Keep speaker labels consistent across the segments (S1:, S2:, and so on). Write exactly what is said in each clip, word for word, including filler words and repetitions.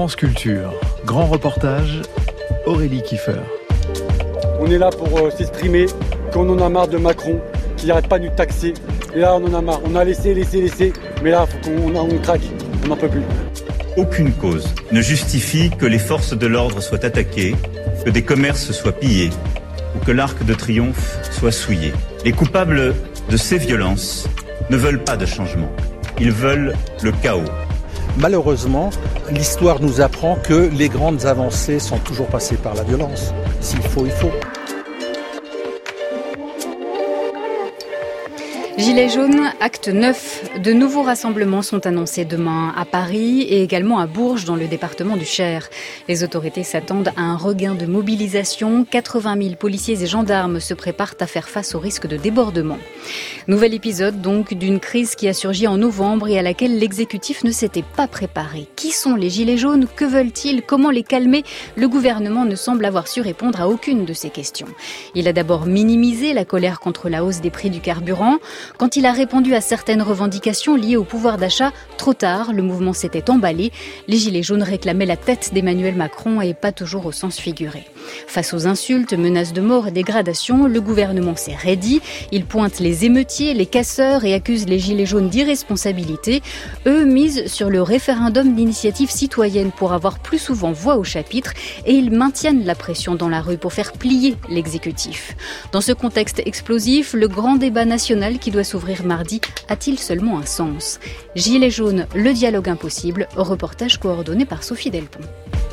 S1: France Culture, grand reportage, Aurélie Kiefer.
S2: On est là pour euh, s'exprimer, qu'on en a marre de Macron, qui n'arrête pas de nous taxer. Et là, on en a marre. On a laissé, laissé, laissé, mais là, faut qu'on on craque, on n'en peut plus.
S3: Aucune cause ne justifie que les forces de l'ordre soient attaquées, que des commerces soient pillés ou que l'Arc de Triomphe soit souillé. Les coupables de ces violences ne veulent pas de changement. Ils veulent le chaos.
S4: Malheureusement, l'histoire nous apprend que les grandes avancées sont toujours passées par la violence. S'il faut, il faut.
S5: Gilets jaunes, acte neuf. De nouveaux rassemblements sont annoncés demain à Paris et également à Bourges dans le département du Cher. Les autorités s'attendent à un regain de mobilisation. quatre-vingt mille policiers et gendarmes se préparent à faire face au risque de débordement. Nouvel épisode donc d'une crise qui a surgi en novembre et à laquelle l'exécutif ne s'était pas préparé. Qui sont les Gilets jaunes ? Que veulent-ils ? Comment les calmer ? Le gouvernement ne semble avoir su répondre à aucune de ces questions. Il a d'abord minimisé la colère contre la hausse des prix du carburant. Quand il a répondu à certaines revendications liées au pouvoir d'achat, trop tard, le mouvement s'était emballé. Les Gilets jaunes réclamaient la tête d'Emmanuel Macron et pas toujours au sens figuré. Face aux insultes, menaces de mort et dégradations, le gouvernement s'est raidi. Il pointe les émeutiers, les casseurs et accuse les Gilets jaunes d'irresponsabilité. Eux misent sur le référendum d'initiative citoyenne pour avoir plus souvent voix au chapitre et ils maintiennent la pression dans la rue pour faire plier l'exécutif. Dans ce contexte explosif, le grand débat national qui doit s'ouvrir mardi a-t-il seulement un sens ? Gilets jaunes, le dialogue impossible, reportage coordonné par Sophie Delpont.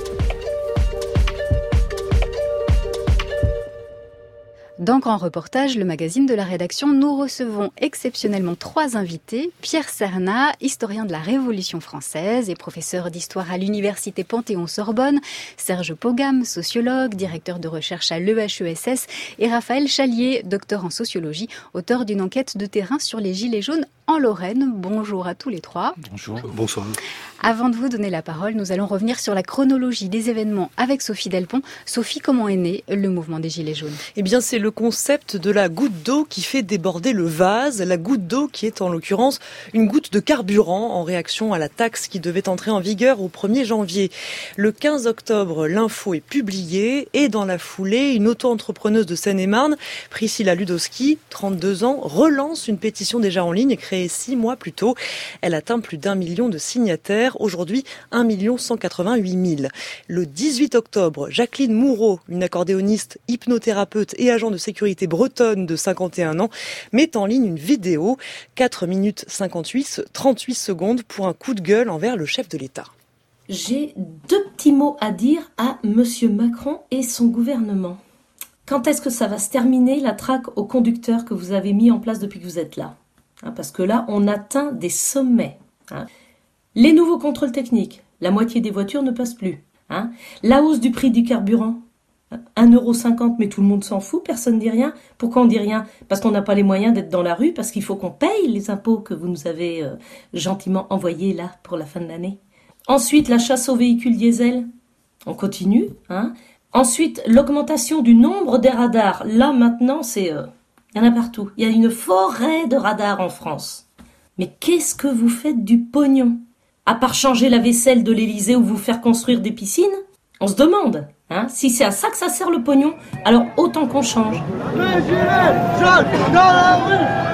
S5: Dans Grand Reportage, le magazine de la rédaction, nous recevons exceptionnellement trois invités. Pierre Cernat, historien de la Révolution française et professeur d'histoire à l'université Panthéon-Sorbonne. Serge Pogam, sociologue, directeur de recherche à l'E H E S S. Et Raphaël Chalier, docteur en sociologie, auteur d'une enquête de terrain sur les Gilets jaunes en Lorraine. Bonjour à tous les trois.
S4: Bonjour. Bonsoir.
S5: Avant de vous donner la parole, nous allons revenir sur la chronologie des événements avec Sophie Delpont. Sophie, comment est né le mouvement des Gilets jaunes ?
S6: Eh bien, c'est le concept de la goutte d'eau qui fait déborder le vase. La goutte d'eau qui est en l'occurrence une goutte de carburant en réaction à la taxe qui devait entrer en vigueur au premier janvier. Le quinze octobre, l'info est publiée et dans la foulée, une auto-entrepreneuse de Seine-et-Marne, Priscilla Ludowski, trente-deux ans, relance une pétition déjà en ligne créée six mois plus tôt. Elle atteint plus d'un million de signataires. Aujourd'hui, un million cent quatre-vingt-huit mille. Le dix-huit octobre, Jacqueline Moureau, une accordéoniste, hypnothérapeute et agent de sécurité bretonne de cinquante et un ans, met en ligne une vidéo, quatre minutes cinquante-huit, trente-huit secondes pour un coup de gueule envers le chef de l'État.
S7: J'ai deux petits mots à dire à Monsieur Macron et son gouvernement. Quand est-ce que ça va se terminer, la traque aux conducteurs que vous avez mis en place depuis que vous êtes là ? Hein, parce que là, on atteint des sommets. Hein. Les nouveaux contrôles techniques, la moitié des voitures ne passent plus. Hein. La hausse du prix du carburant, un euro cinquante, mais tout le monde s'en fout, personne ne dit rien. Pourquoi on dit rien ? Parce qu'on n'a pas les moyens d'être dans la rue, parce qu'il faut qu'on paye les impôts que vous nous avez euh, gentiment envoyés là pour la fin de l'année. Ensuite, la chasse aux véhicules diesel, on continue. Hein. Ensuite, l'augmentation du nombre des radars. Là, maintenant, c'est... Euh, il y en a partout. Il y a une forêt de radars en France. Mais qu'est-ce que vous faites du pognon ? À part changer la vaisselle de l'Élysée ou vous faire construire des piscines ? On se demande, hein, si c'est à ça que ça sert le pognon, alors autant qu'on change.
S2: Les Gilets jaunes dans la rue !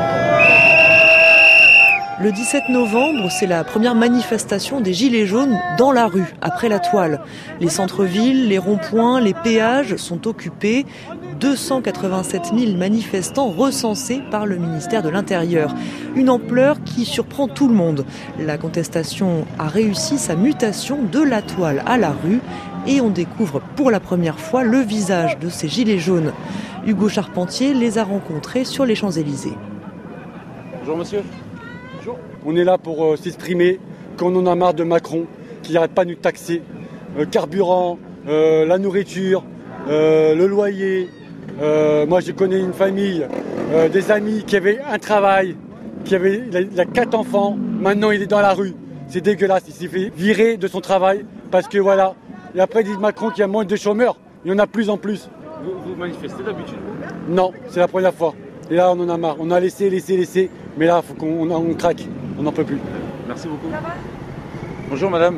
S6: Le dix-sept novembre, c'est la première manifestation des Gilets jaunes dans la rue, après la toile. Les centres-villes, les ronds-points, les péages sont occupés. deux cent quatre-vingt-sept mille manifestants recensés par le ministère de l'Intérieur. Une ampleur qui surprend tout le monde. La contestation a réussi sa mutation de la toile à la rue et on découvre pour la première fois le visage de ces Gilets jaunes. Hugo Charpentier les a rencontrés sur les Champs-Élysées.
S2: Bonjour monsieur. Bonjour. On est là pour euh, s'exprimer, qu'on en a marre de Macron, qui n'arrête pas de nous taxer. Euh, carburant, euh, la nourriture, euh, le loyer. Euh, moi je connais une famille, euh, des amis qui avaient un travail, qui avait, il a, il a quatre enfants, maintenant il est dans la rue. C'est dégueulasse, il s'est fait virer de son travail parce que voilà. Et après ils disent Macron qu'il y a moins de chômeurs, il y en a plus en plus.
S8: Vous, vous manifestez d'habitude ?
S2: Non, c'est la première fois. Et là on en a marre, on a laissé, laissé, laissé, mais là il faut qu'on on, on craque, on n'en peut plus.
S8: Merci beaucoup. Bonjour madame.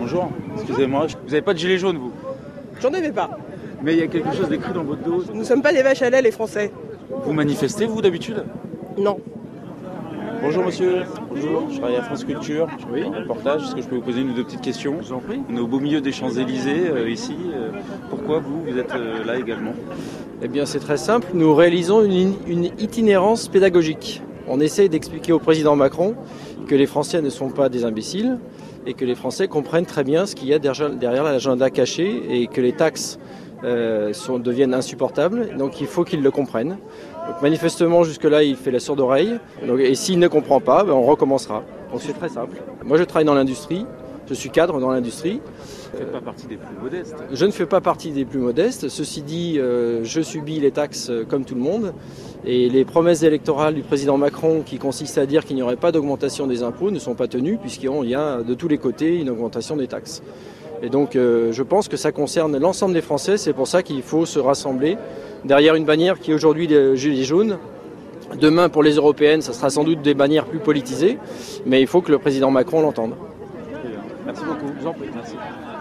S8: Bonjour, excusez-moi, vous n'avez pas de gilet jaune, vous?
S9: J'en avais pas.
S8: Mais il y a quelque chose d'écrit dans votre dos.
S9: Nous ne sommes pas des vaches à lait, les Français.
S8: Vous manifestez, vous, d'habitude?
S9: Non.
S8: Bonjour monsieur, bonjour, je travaille à France Culture, oui. Reportage, est-ce que je peux vous poser une ou deux petites questions? Je vous en prie. On est au beau milieu des Champs-Élysées, euh, ici. Euh, pourquoi vous, vous êtes euh, là également?
S10: Eh bien c'est très simple, nous réalisons une, une itinérance pédagogique. On essaie d'expliquer au président Macron que les Français ne sont pas des imbéciles et que les Français comprennent très bien ce qu'il y a derrière l'agenda caché et que les taxes euh, sont, deviennent insupportables, donc il faut qu'ils le comprennent. Donc manifestement jusque-là il fait la sourde oreille, donc, et s'il ne comprend pas, ben, on recommencera. Donc c'est très simple. Moi je travaille dans l'industrie, je suis cadre dans l'industrie.
S8: Vous ne faites pas partie des plus modestes?
S10: Je ne fais pas partie des plus modestes, ceci dit euh, je subis les taxes comme tout le monde et les promesses électorales du président Macron qui consistent à dire qu'il n'y aurait pas d'augmentation des impôts ne sont pas tenues puisqu'il y a de tous les côtés une augmentation des taxes. Et donc euh, je pense que ça concerne l'ensemble des Français, c'est pour ça qu'il faut se rassembler derrière une bannière qui est aujourd'hui les gilets jaunes. Demain pour les européennes, ça sera sans doute des bannières plus politisées, mais il faut que le président Macron l'entende.
S8: Merci beaucoup, je vous en prie, merci.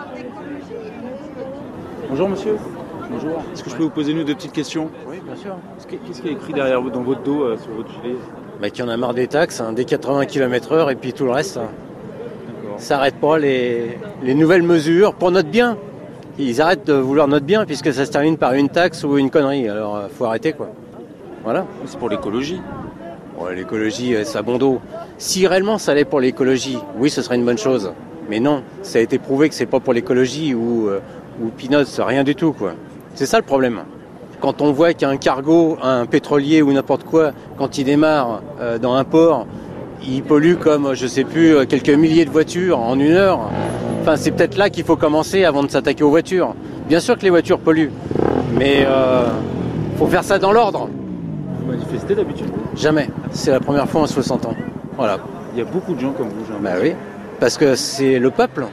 S8: Bonjour monsieur. Bonjour. Est-ce que je peux vous poser une ou deux petites questions?
S11: Oui, bien sûr.
S8: Qu'est-ce qui est écrit derrière vous, dans votre dos, euh, sur votre gilet?
S11: Bah, qu'il y en a marre des taxes, hein, des quatre-vingts kilomètres heure et puis tout le reste. Hein. Ça n'arrête pas les, les nouvelles mesures pour notre bien. Ils arrêtent de vouloir notre bien puisque ça se termine par une taxe ou une connerie. Alors euh, faut arrêter quoi. Voilà.
S8: C'est pour l'écologie.
S11: Bon, l'écologie, euh, c'est à bon dos. Si réellement ça allait pour l'écologie, oui, ce serait une bonne chose. Mais non, ça a été prouvé que c'est pas pour l'écologie ou, euh, ou peanuts, rien du tout quoi. C'est ça le problème. Quand on voit qu'un cargo, un pétrolier ou n'importe quoi, quand il démarre euh, dans un port, il pollue comme, je sais plus, quelques milliers de voitures en une heure. Enfin, c'est peut-être là qu'il faut commencer avant de s'attaquer aux voitures. Bien sûr que les voitures polluent, mais euh, faut faire ça dans l'ordre.
S8: Vous manifestez d'habitude?
S11: Jamais. C'est la première fois en soixante ans. Voilà.
S8: Il y a beaucoup de gens comme vous, Jean.
S11: Bah oui, parce que c'est le peuple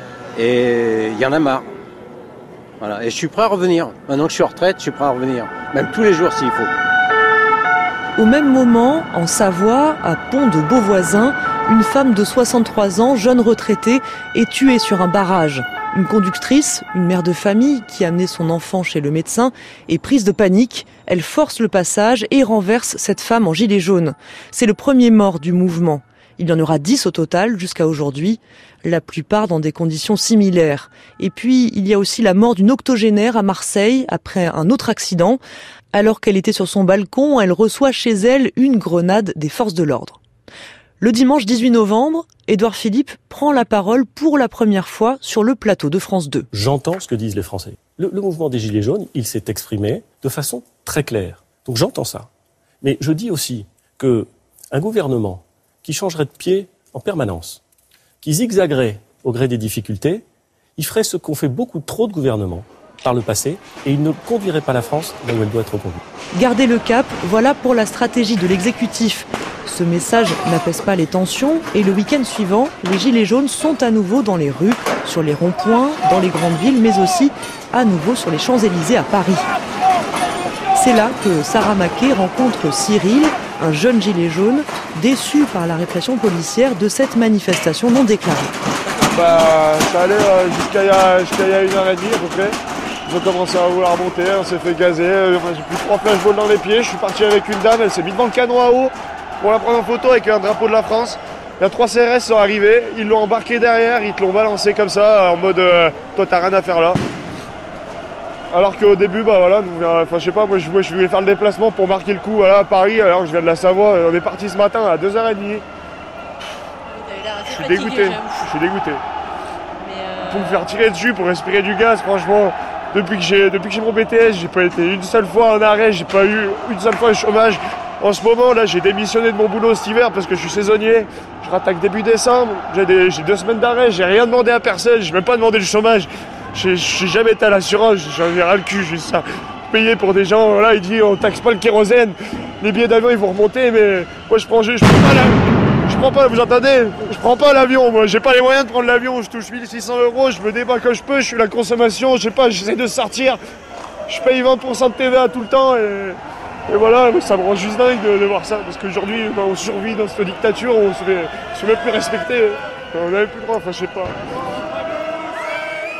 S11: et il y en a marre. Voilà. Et je suis prêt à revenir. Maintenant que je suis en retraite, je suis prêt à revenir. Même tous les jours s'il faut.
S6: Au même moment, en Savoie, à Pont-de-Beauvoisin, une femme de soixante-trois ans, jeune retraitée, est tuée sur un barrage. Une conductrice, une mère de famille qui a amené son enfant chez le médecin, est prise de panique. Elle force le passage et renverse cette femme en gilet jaune. C'est le premier mort du mouvement. Il y en aura dix au total jusqu'à aujourd'hui, la plupart dans des conditions similaires. Et puis, il y a aussi la mort d'une octogénaire à Marseille après un autre accident. Alors qu'elle était sur son balcon, elle reçoit chez elle une grenade des forces de l'ordre. Le dimanche dix-huit novembre, Édouard Philippe prend la parole pour la première fois sur le plateau de France deux.
S12: J'entends ce que disent les Français. Le, le mouvement des Gilets jaunes, il s'est exprimé de façon très claire. Donc j'entends ça. Mais je dis aussi que un gouvernement qui changerait de pied en permanence, qui zigzaguerait au gré des difficultés, il ferait ce qu'ont fait beaucoup trop de gouvernements par le passé, et il ne conduirait pas la France là où elle doit être conduite.
S6: Garder le cap, voilà pour la stratégie de l'exécutif. Ce message n'apaise pas les tensions, et le week-end suivant, les Gilets jaunes sont à nouveau dans les rues, sur les ronds-points, dans les grandes villes, mais aussi à nouveau sur les Champs-Élysées à Paris. C'est là que Sarah Maquet rencontre Cyril, un jeune gilet jaune, déçu par la répression policière de cette manifestation non déclarée.
S13: Bah, ça allait euh, jusqu'à il y a, jusqu'à il y a une heure et demie à peu près. Ils ont commencé à vouloir monter, on s'est fait gazer. Euh, j'ai pris trois flashballs dans les pieds. Je suis parti avec une dame, elle s'est mise devant le canon à eau pour la prendre en photo avec un drapeau de la France. Il y a trois C R S qui sont arrivés, ils l'ont embarqué derrière, ils te l'ont balancé comme ça, en mode euh, toi t'as rien à faire là. Alors qu'au début, bah voilà, nous, enfin je sais pas, moi je, moi je voulais faire le déplacement pour marquer le coup voilà, à Paris, alors que je viens de la Savoie. On est parti ce matin à deux heures trente. Je suis dégoûté, je suis dégoûté. Euh... Pour me faire tirer dessus, pour respirer du gaz, franchement, depuis que j'ai depuis que j'ai mon B T S, j'ai pas été une seule fois en arrêt, j'ai pas eu une seule fois de chômage. En ce moment, là, j'ai démissionné de mon boulot cet hiver parce que je suis saisonnier. Je rattaque début décembre, j'ai, des, j'ai deux semaines d'arrêt, j'ai rien demandé à personne, j'ai même pas demandé le chômage. J'ai, j'ai jamais été à l'assurance, j'en ai ras le cul, juste ça. Payé pour des gens, voilà, il dit on taxe pas le kérosène, les billets d'avion ils vont remonter, mais moi je prends, je, je prends pas l'avion, je prends pas, vous entendez, je prends pas l'avion, moi j'ai pas les moyens de prendre l'avion, je touche mille six cents euros, je me débat comme je peux, je suis la consommation, je sais pas, j'essaie de sortir, je paye vingt pour cent de T V A tout le temps et, et voilà, ça me rend juste dingue de, de voir ça, parce qu'aujourd'hui bah, on survit dans cette dictature, on se fait, se fait plus respecter, on n'avait plus le droit, enfin je sais pas.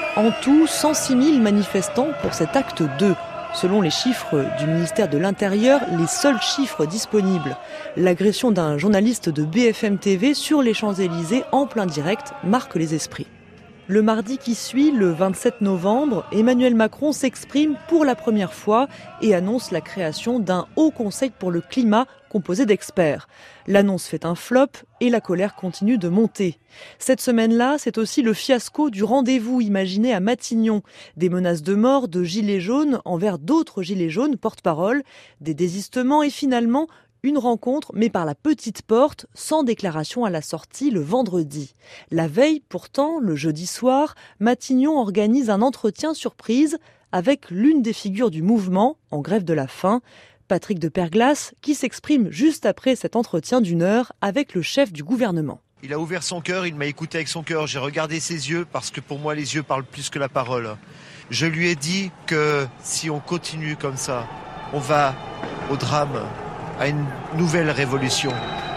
S6: En tout, cent six mille manifestants pour cet acte deux. Selon les chiffres du ministère de l'Intérieur, les seuls chiffres disponibles. L'agression d'un journaliste de B F M T V sur les Champs-Élysées en plein direct marque les esprits. Le mardi qui suit, le vingt-sept novembre, Emmanuel Macron s'exprime pour la première fois et annonce la création d'un haut conseil pour le climat composé d'experts. L'annonce fait un flop et la colère continue de monter. Cette semaine-là, c'est aussi le fiasco du rendez-vous imaginé à Matignon. Des menaces de mort de gilets jaunes envers d'autres gilets jaunes porte-parole, des désistements et finalement une rencontre, mais par la petite porte, sans déclaration à la sortie le vendredi. La veille, pourtant, le jeudi soir, Matignon organise un entretien surprise avec l'une des figures du mouvement, en grève de la faim, Patrick de Perglas, qui s'exprime juste après cet entretien d'une heure avec le chef du gouvernement.
S14: Il a ouvert son cœur, il m'a écouté avec son cœur, j'ai regardé ses yeux parce que pour moi les yeux parlent plus que la parole. Je lui ai dit que si on continue comme ça, on va au drame, à une nouvelle révolution.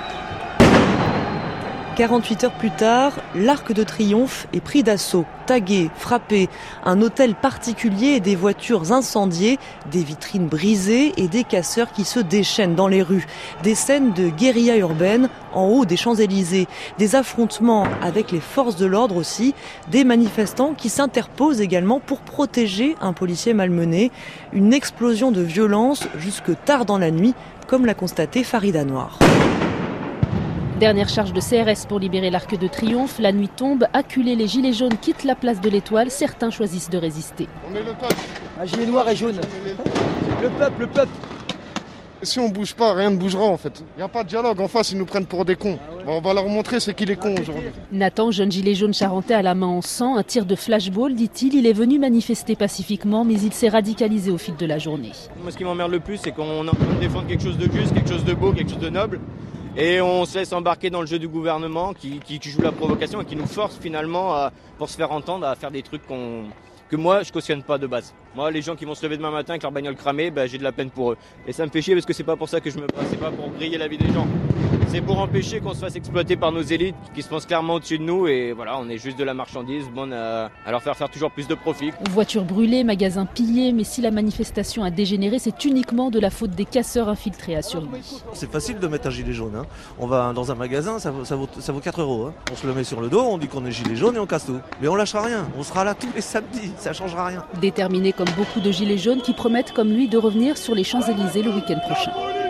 S6: quarante-huit heures plus tard, l'Arc de Triomphe est pris d'assaut, tagué, frappé, un hôtel particulier et des voitures incendiées, des vitrines brisées et des casseurs qui se déchaînent dans les rues. Des scènes de guérilla urbaine en haut des Champs-Élysées, des affrontements avec les forces de l'ordre aussi, des manifestants qui s'interposent également pour protéger un policier malmené, une explosion de violence jusque tard dans la nuit, comme l'a constaté Farida Noir.
S15: Dernière charge de C R S pour libérer l'Arc de Triomphe. La nuit tombe, acculés, les gilets jaunes quittent la place de l'Étoile. Certains choisissent de résister.
S16: On est le peuple. Un gilet noir et jaune. Le peuple, le peuple.
S13: Si on bouge pas, rien ne bougera en fait. Il n'y a pas de dialogue. En face, ils nous prennent pour des cons. Bon, on va leur montrer c'est qui les cons aujourd'hui.
S15: Nathan, jeune gilet jaune charentais à la main en sang, un tir de flashball, dit-il. Il est venu manifester pacifiquement, mais il s'est radicalisé au fil de la journée.
S17: Moi, ce qui m'emmerde le plus, c'est qu'on est en train de défendre quelque chose de juste, quelque chose de beau, quelque chose de noble. Et on se laisse embarquer dans le jeu du gouvernement qui, qui, qui joue la provocation et qui nous force finalement, à, pour se faire entendre, à faire des trucs qu'on, que moi je cautionne pas de base. Moi, les gens qui vont se lever demain matin avec leur bagnole cramée, bah, j'ai de la peine pour eux. Et ça me fait chier parce que c'est pas pour ça que je me bats, c'est pas pour griller la vie des gens. C'est pour empêcher qu'on se fasse exploiter par nos élites qui se pensent clairement au-dessus de nous et voilà, on est juste de la marchandise, bon, à, à leur faire faire toujours plus de profit.
S15: Voitures brûlées, magasins pillés, mais si la manifestation a dégénéré, c'est uniquement de la faute des casseurs infiltrés à Surly.
S18: C'est facile de mettre un gilet jaune. Hein. On va dans un magasin, ça vaut, ça vaut, ça vaut quatre euros. Hein. On se le met sur le dos, on dit qu'on est gilet jaune et on casse tout. Mais on lâchera rien, on sera là tous les samedis, ça changera rien.
S15: Déterminé comme beaucoup de gilets jaunes qui promettent comme lui de revenir sur les Champs-Élysées le week-end prochain.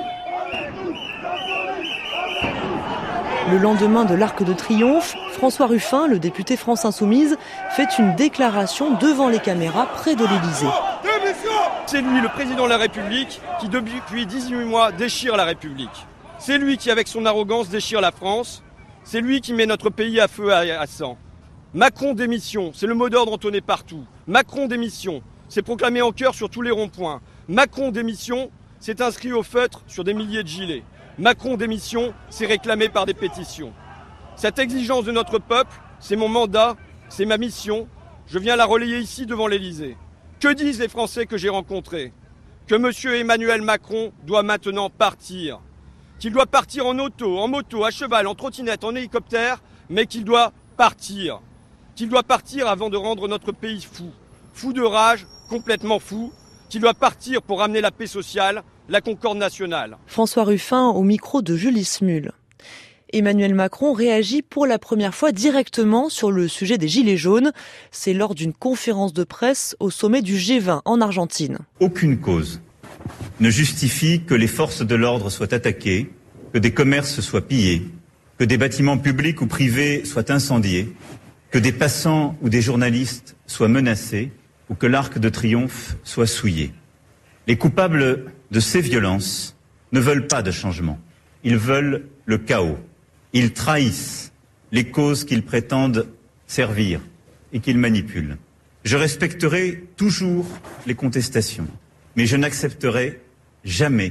S6: Le lendemain de l'Arc de Triomphe, François Ruffin, le député France Insoumise, fait une déclaration devant les caméras près de l'Élysée.
S17: C'est lui, le président de la République, qui depuis dix-huit mois déchire la République. C'est lui qui, avec son arrogance, déchire la France. C'est lui qui met notre pays à feu et à sang. Macron démission, c'est le mot d'ordre entonné partout. Macron démission, c'est proclamé en chœur sur tous les ronds-points. Macron démission, c'est inscrit au feutre sur des milliers de gilets. Macron démission, c'est réclamé par des pétitions. Cette exigence de notre peuple, c'est mon mandat, c'est ma mission. Je viens la relayer ici devant l'Élysée. Que disent les Français que j'ai rencontrés? Que M. Emmanuel Macron doit maintenant partir. Qu'il doit partir en auto, en moto, à cheval, en trottinette, en hélicoptère, mais qu'il doit partir. Qu'il doit partir avant de rendre notre pays fou. Fou de rage, complètement fou. Qu'il doit partir pour ramener la paix sociale, la concorde nationale.
S6: François Ruffin au micro de Julie Smul. Emmanuel Macron réagit pour la première fois directement sur le sujet des Gilets jaunes. C'est lors d'une conférence de presse au sommet du G vingt en Argentine.
S3: Aucune cause ne justifie que les forces de l'ordre soient attaquées, que des commerces soient pillés, que des bâtiments publics ou privés soient incendiés, que des passants ou des journalistes soient menacés ou que l'Arc de Triomphe soit souillé. Les coupables de ces violences ne veulent pas de changement. Ils veulent le chaos. Ils trahissent les causes qu'ils prétendent servir et qu'ils manipulent. Je respecterai toujours les contestations, mais je n'accepterai jamais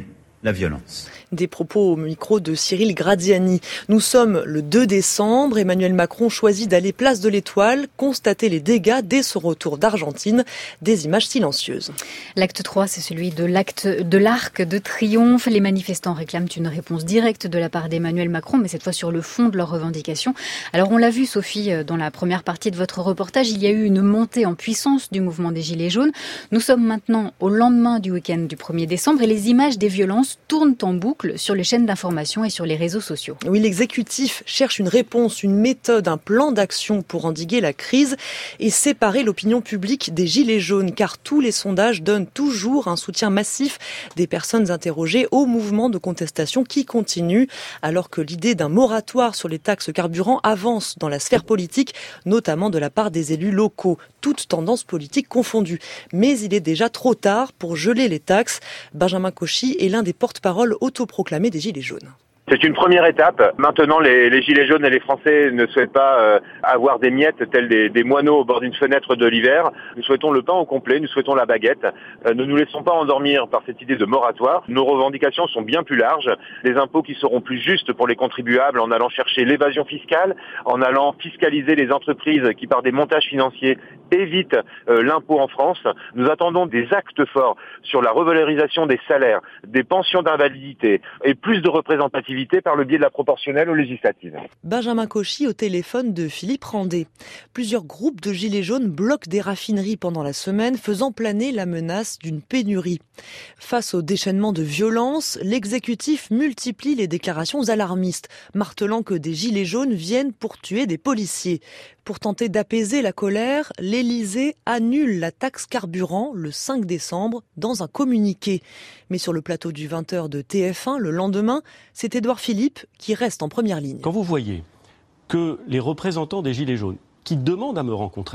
S3: la violence.
S6: Des propos au micro de Cyril Gradiani. Nous sommes le deux décembre. Emmanuel Macron choisit d'aller place de l'Étoile, constater les dégâts dès son retour d'Argentine. Des images silencieuses.
S5: L'acte trois, c'est celui de l'acte de l'Arc de Triomphe. Les manifestants réclament une réponse directe de la part d'Emmanuel Macron, mais cette fois sur le fond de leurs revendications. Alors on l'a vu, Sophie, dans la première partie de votre reportage, il y a eu une montée en puissance du mouvement des Gilets jaunes. Nous sommes maintenant au lendemain du week-end du premier décembre et les images des violences tournent en boucle sur les chaînes d'information et sur les réseaux sociaux.
S6: Oui, l'exécutif cherche une réponse, une méthode, un plan d'action pour endiguer la crise et séparer l'opinion publique des Gilets jaunes, car tous les sondages donnent toujours un soutien massif des personnes interrogées au mouvement de contestation qui continue, alors que l'idée d'un moratoire sur les taxes carburant avance dans la sphère politique, notamment de la part des élus locaux, toutes tendances politiques confondues. Mais il est déjà trop tard pour geler les taxes. Benjamin Cauchy est l'un des porte-parole autoproclamés des Gilets jaunes.
S19: C'est une première étape. Maintenant, les, les Gilets jaunes et les Français ne souhaitent pas euh, avoir des miettes telles des, des moineaux au bord d'une fenêtre de l'hiver. Nous souhaitons le pain au complet, nous souhaitons la baguette. Euh, ne nous laissons pas endormir par cette idée de moratoire. Nos revendications sont bien plus larges. Des impôts qui seront plus justes pour les contribuables en allant chercher l'évasion fiscale, en allant fiscaliser les entreprises qui, par des montages financiers, évitent euh, l'impôt en France. Nous attendons des actes forts sur la revalorisation des salaires, des pensions d'invalidité et plus de représentativité par le biais de la proportionnelle aux législatives.
S6: Benjamin Cauchy au téléphone de Philippe Randé. Plusieurs groupes de Gilets jaunes bloquent des raffineries pendant la semaine, faisant planer la menace d'une pénurie. Face au déchaînement de violence, l'exécutif multiplie les déclarations alarmistes, martelant que des Gilets jaunes viennent pour tuer des policiers. Pour tenter d'apaiser la colère, l'Élysée annule la taxe carburant le cinq décembre dans un communiqué. Mais sur le plateau du vingt heures de T F un, le lendemain, c'est Édouard Philippe qui reste en première ligne.
S12: Quand vous voyez que les représentants des Gilets jaunes, qui demandent à me rencontrer,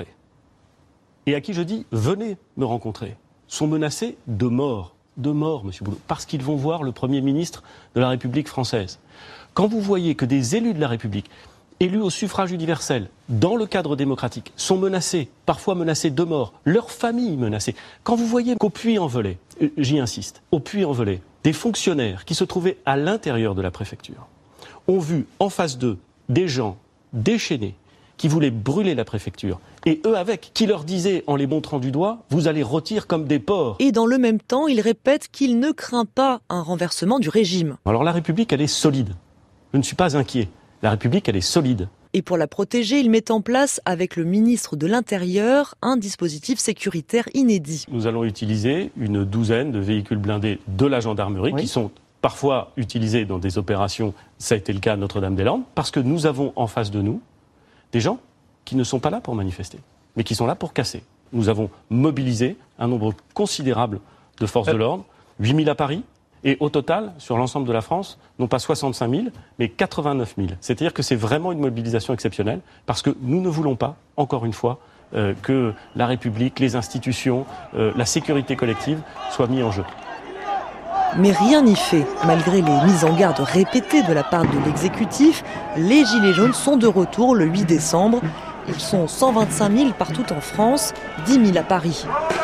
S12: et à qui je dis « venez me rencontrer », sont menacés de mort, de mort, monsieur Boulot, parce qu'ils vont voir le Premier ministre de la République française. Quand vous voyez que des élus de la République, élus au suffrage universel, dans le cadre démocratique, sont menacés, parfois menacés de mort, leurs familles menacées. Quand vous voyez qu'au Puy-en-Velay, euh, j'y insiste, au Puy-en-Velay, des fonctionnaires qui se trouvaient à l'intérieur de la préfecture ont vu en face d'eux des gens déchaînés qui voulaient brûler la préfecture, et eux avec, qui leur disaient, en les montrant du doigt, vous allez rôtir comme des porcs.
S6: Et dans le même temps, il répète qu'il ne craint pas un renversement du régime.
S12: Alors la République, elle est solide. Je ne suis pas inquiet. La République, elle est solide.
S6: Et pour la protéger, il met en place, avec le ministre de l'Intérieur, un dispositif sécuritaire inédit.
S12: Nous allons utiliser une douzaine de véhicules blindés de la gendarmerie, oui, qui sont parfois utilisés dans des opérations, ça a été le cas à Notre-Dame-des-Landes, parce que nous avons en face de nous des gens qui ne sont pas là pour manifester, mais qui sont là pour casser. Nous avons mobilisé un nombre considérable de forces de l'ordre, huit mille à Paris, et au total, sur l'ensemble de la France, non pas soixante-cinq mille, mais quatre-vingt-neuf mille. C'est-à-dire que c'est vraiment une mobilisation exceptionnelle, parce que nous ne voulons pas, encore une fois, euh, que la République, les institutions, euh, la sécurité collective soient mis en jeu.
S6: Mais rien n'y fait. Malgré les mises en garde répétées de la part de l'exécutif, les Gilets jaunes sont de retour le huit décembre. Ils sont cent vingt-cinq mille partout en France, dix mille à Paris.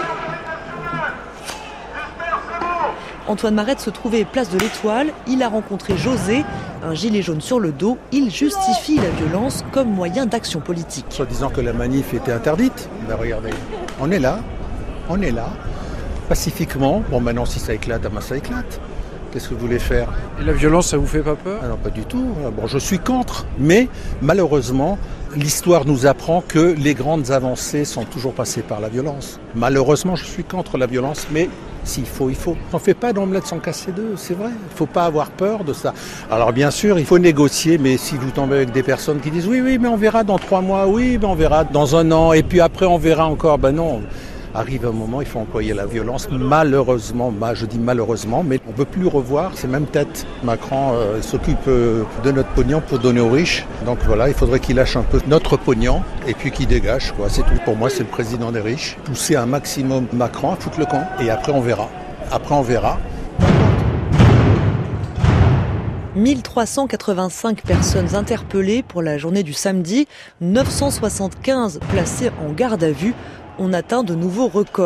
S6: Antoine Marette se trouvait place de l'Étoile. Il a rencontré José, un gilet jaune sur le dos. Il justifie la violence comme moyen d'action politique.
S20: Soit disant que la manif était interdite. Ben regardez, on est là, on est là, pacifiquement. Bon, maintenant, si ça éclate, ben, ça éclate. Qu'est-ce que vous voulez faire?
S4: Et la violence, ça vous fait pas peur?
S20: Ah non, pas du tout. Bon, je suis contre. Mais malheureusement, l'histoire nous apprend que les grandes avancées sont toujours passées par la violence. Malheureusement, je suis contre la violence, mais s'il faut, il faut. On ne fait pas d'omelette sans casser deux, c'est vrai. Il ne faut pas avoir peur de ça. Alors bien sûr, il faut négocier, mais si vous tombez avec des personnes qui disent « oui, oui, mais on verra dans trois mois, oui, mais on verra dans un an, et puis après on verra encore », ben non. Arrive un moment, il faut employer la violence. Malheureusement, bah, je dis malheureusement, mais on ne peut plus revoir ces mêmes têtes. Macron euh, s'occupe euh, de notre pognon pour donner aux riches. Donc voilà, il faudrait qu'il lâche un peu notre pognon et puis qu'il dégage, quoi. C'est tout. Pour moi, c'est le président des riches. Pousser un maximum Macron à foutre le camp. Et après, on verra. Après, on verra.
S6: mille trois cent quatre-vingt-cinq personnes interpellées pour la journée du samedi, neuf cent soixante-quinze placées en garde à vue. On atteint de nouveaux records.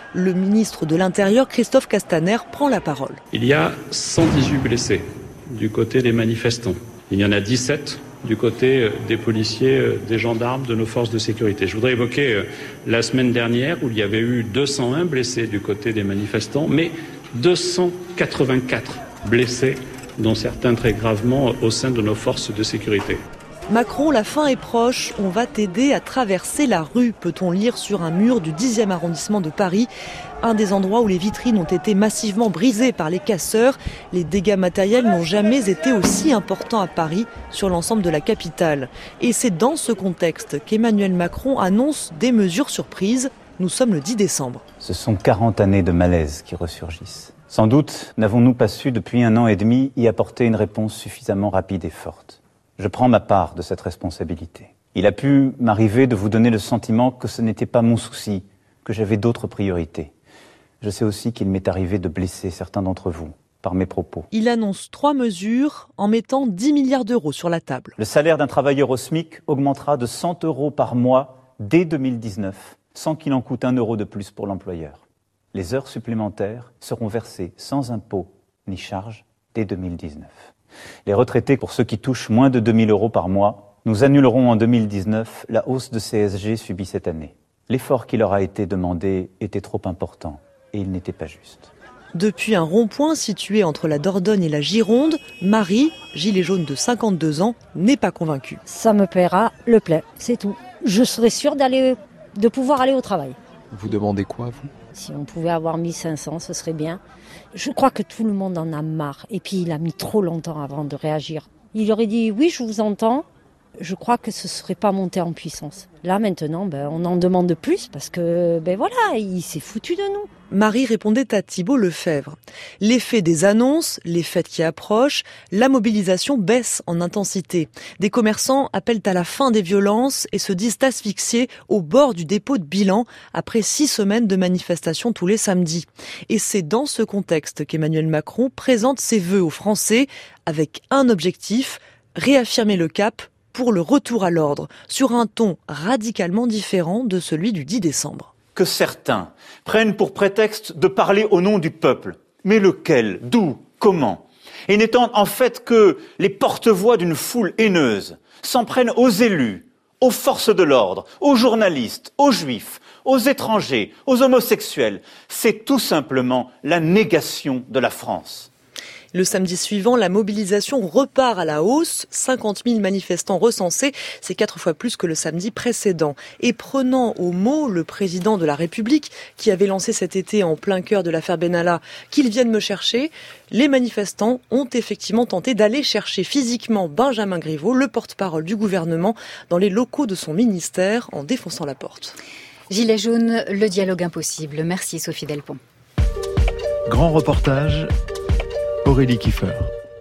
S6: Le ministre de l'Intérieur, Christophe Castaner, prend la parole.
S21: Il y a cent dix-huit blessés du côté des manifestants. Il y en a dix-sept du côté des policiers, des gendarmes, de nos forces de sécurité. Je voudrais évoquer la semaine dernière où il y avait eu deux cent un blessés du côté des manifestants, mais deux cent quatre-vingt-quatre blessés, dont certains très gravement au sein de nos forces de sécurité.
S6: Macron, la fin est proche, on va t'aider à traverser la rue, peut-on lire sur un mur du dixième arrondissement de Paris. Un des endroits où les vitrines ont été massivement brisées par les casseurs. Les dégâts matériels n'ont jamais été aussi importants à Paris sur l'ensemble de la capitale. Et c'est dans ce contexte qu'Emmanuel Macron annonce des mesures surprises. Nous sommes le dix décembre.
S22: Ce sont quarante années de malaise qui ressurgissent. Sans doute n'avons-nous pas su depuis un an et demi y apporter une réponse suffisamment rapide et forte. Je prends ma part de cette responsabilité. Il a pu m'arriver de vous donner le sentiment que ce n'était pas mon souci, que j'avais d'autres priorités. Je sais aussi qu'il m'est arrivé de blesser certains d'entre vous par mes propos.
S6: Il annonce trois mesures en mettant dix milliards d'euros sur la table.
S22: Le salaire d'un travailleur au SMIC augmentera de cent euros par mois dès deux mille dix-neuf, sans qu'il en coûte un euro de plus pour l'employeur. Les heures supplémentaires seront versées sans impôt ni charge dès deux mille dix-neuf. Les retraités, pour ceux qui touchent moins de deux mille euros par mois, nous annulerons en deux mille dix-neuf la hausse de C S G subie cette année. L'effort qui leur a été demandé était trop important et il n'était pas juste.
S6: Depuis un rond-point situé entre la Dordogne et la Gironde, Marie, gilet jaune de cinquante-deux ans, n'est pas convaincue.
S23: Ça me paiera le plein, c'est tout. Je serai sûre d'aller, de pouvoir aller au travail.
S24: Vous demandez quoi, vous ?
S23: Si on pouvait avoir mille cinq cents, ce serait bien. Je crois que tout le monde en a marre. Et puis il a mis trop longtemps avant de réagir. Il aurait dit oui, je vous entends. Je crois que ce ne serait pas monté en puissance. Là maintenant, ben, on en demande plus parce que ben voilà, il s'est foutu de nous.
S6: Marie répondait à Thibault Lefebvre. L'effet des annonces, les fêtes qui approchent, la mobilisation baisse en intensité. Des commerçants appellent à la fin des violences et se disent asphyxiés au bord du dépôt de bilan après six semaines de manifestations tous les samedis. Et c'est dans ce contexte qu'Emmanuel Macron présente ses vœux aux Français avec un objectif, réaffirmer le cap pour le retour à l'ordre, sur un ton radicalement différent de celui du dix décembre.
S22: Que certains prennent pour prétexte de parler au nom du peuple. Mais lequel ? D'où ? Comment ? Et n'étant en fait que les porte-voix d'une foule haineuse, s'en prennent aux élus, aux forces de l'ordre, aux journalistes, aux juifs, aux étrangers, aux homosexuels. C'est tout simplement la négation de la France.
S6: Le samedi suivant, la mobilisation repart à la hausse. cinquante mille manifestants recensés, c'est quatre fois plus que le samedi précédent. Et prenant au mot le président de la République, qui avait lancé cet été en plein cœur de l'affaire Benalla, qu'ils viennent me chercher, les manifestants ont effectivement tenté d'aller chercher physiquement Benjamin Griveaux, le porte-parole du gouvernement, dans les locaux de son ministère, en défonçant la porte.
S5: Gilets jaunes, le dialogue impossible. Merci Sophie Delpont.
S1: Grand reportage, Aurélie Kiefer.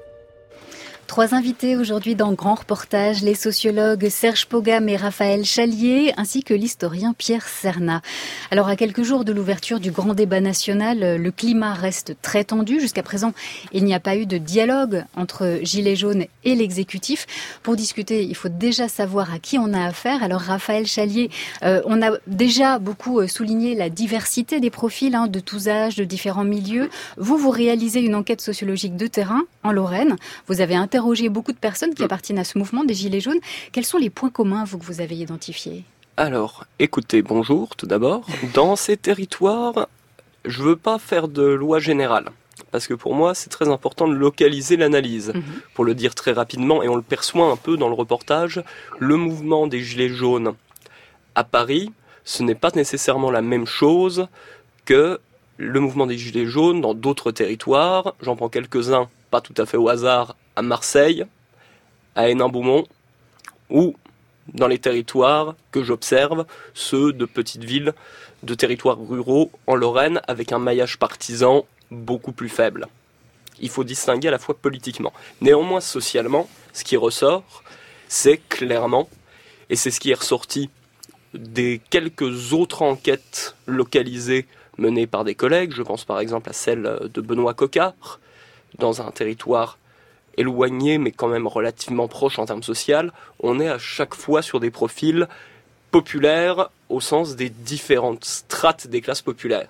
S5: Trois invités aujourd'hui dans Grand Reportage, les sociologues Serge Pogam et Raphaël Chalier, ainsi que l'historien Pierre Cernat. Alors, à quelques jours de l'ouverture du grand débat national, le climat reste très tendu. Jusqu'à présent, il n'y a pas eu de dialogue entre Gilets jaunes et l'exécutif. Pour discuter, il faut déjà savoir à qui on a affaire. Alors, Raphaël Chalier, euh, on a déjà beaucoup souligné la diversité des profils, hein, de tous âges, de différents milieux. Vous, vous réalisez une enquête sociologique de terrain en Lorraine. Vous avez interrogé beaucoup de personnes qui appartiennent à ce mouvement des Gilets jaunes. Quels sont les points communs, vous, que vous avez identifiés ?
S25: Alors, écoutez, bonjour tout d'abord. Dans ces territoires, je ne veux pas faire de loi générale, parce que pour moi, c'est très important de localiser l'analyse. Mmh. Pour le dire très rapidement, et on le perçoit un peu dans le reportage, le mouvement des Gilets jaunes à Paris, ce n'est pas nécessairement la même chose que le mouvement des Gilets jaunes dans d'autres territoires. J'en prends quelques-uns, pas tout à fait au hasard, à Marseille, à Hénin-Beaumont, ou dans les territoires que j'observe, ceux de petites villes, de territoires ruraux en Lorraine, avec un maillage partisan beaucoup plus faible. Il faut distinguer à la fois politiquement. Néanmoins, socialement, ce qui ressort, c'est clairement, et c'est ce qui est ressorti des quelques autres enquêtes localisées menées par des collègues, je pense par exemple à celle de Benoît Coquart, dans un territoire éloigné mais quand même relativement proche en termes social, on est à chaque fois sur des profils populaires au sens des différentes strates des classes populaires.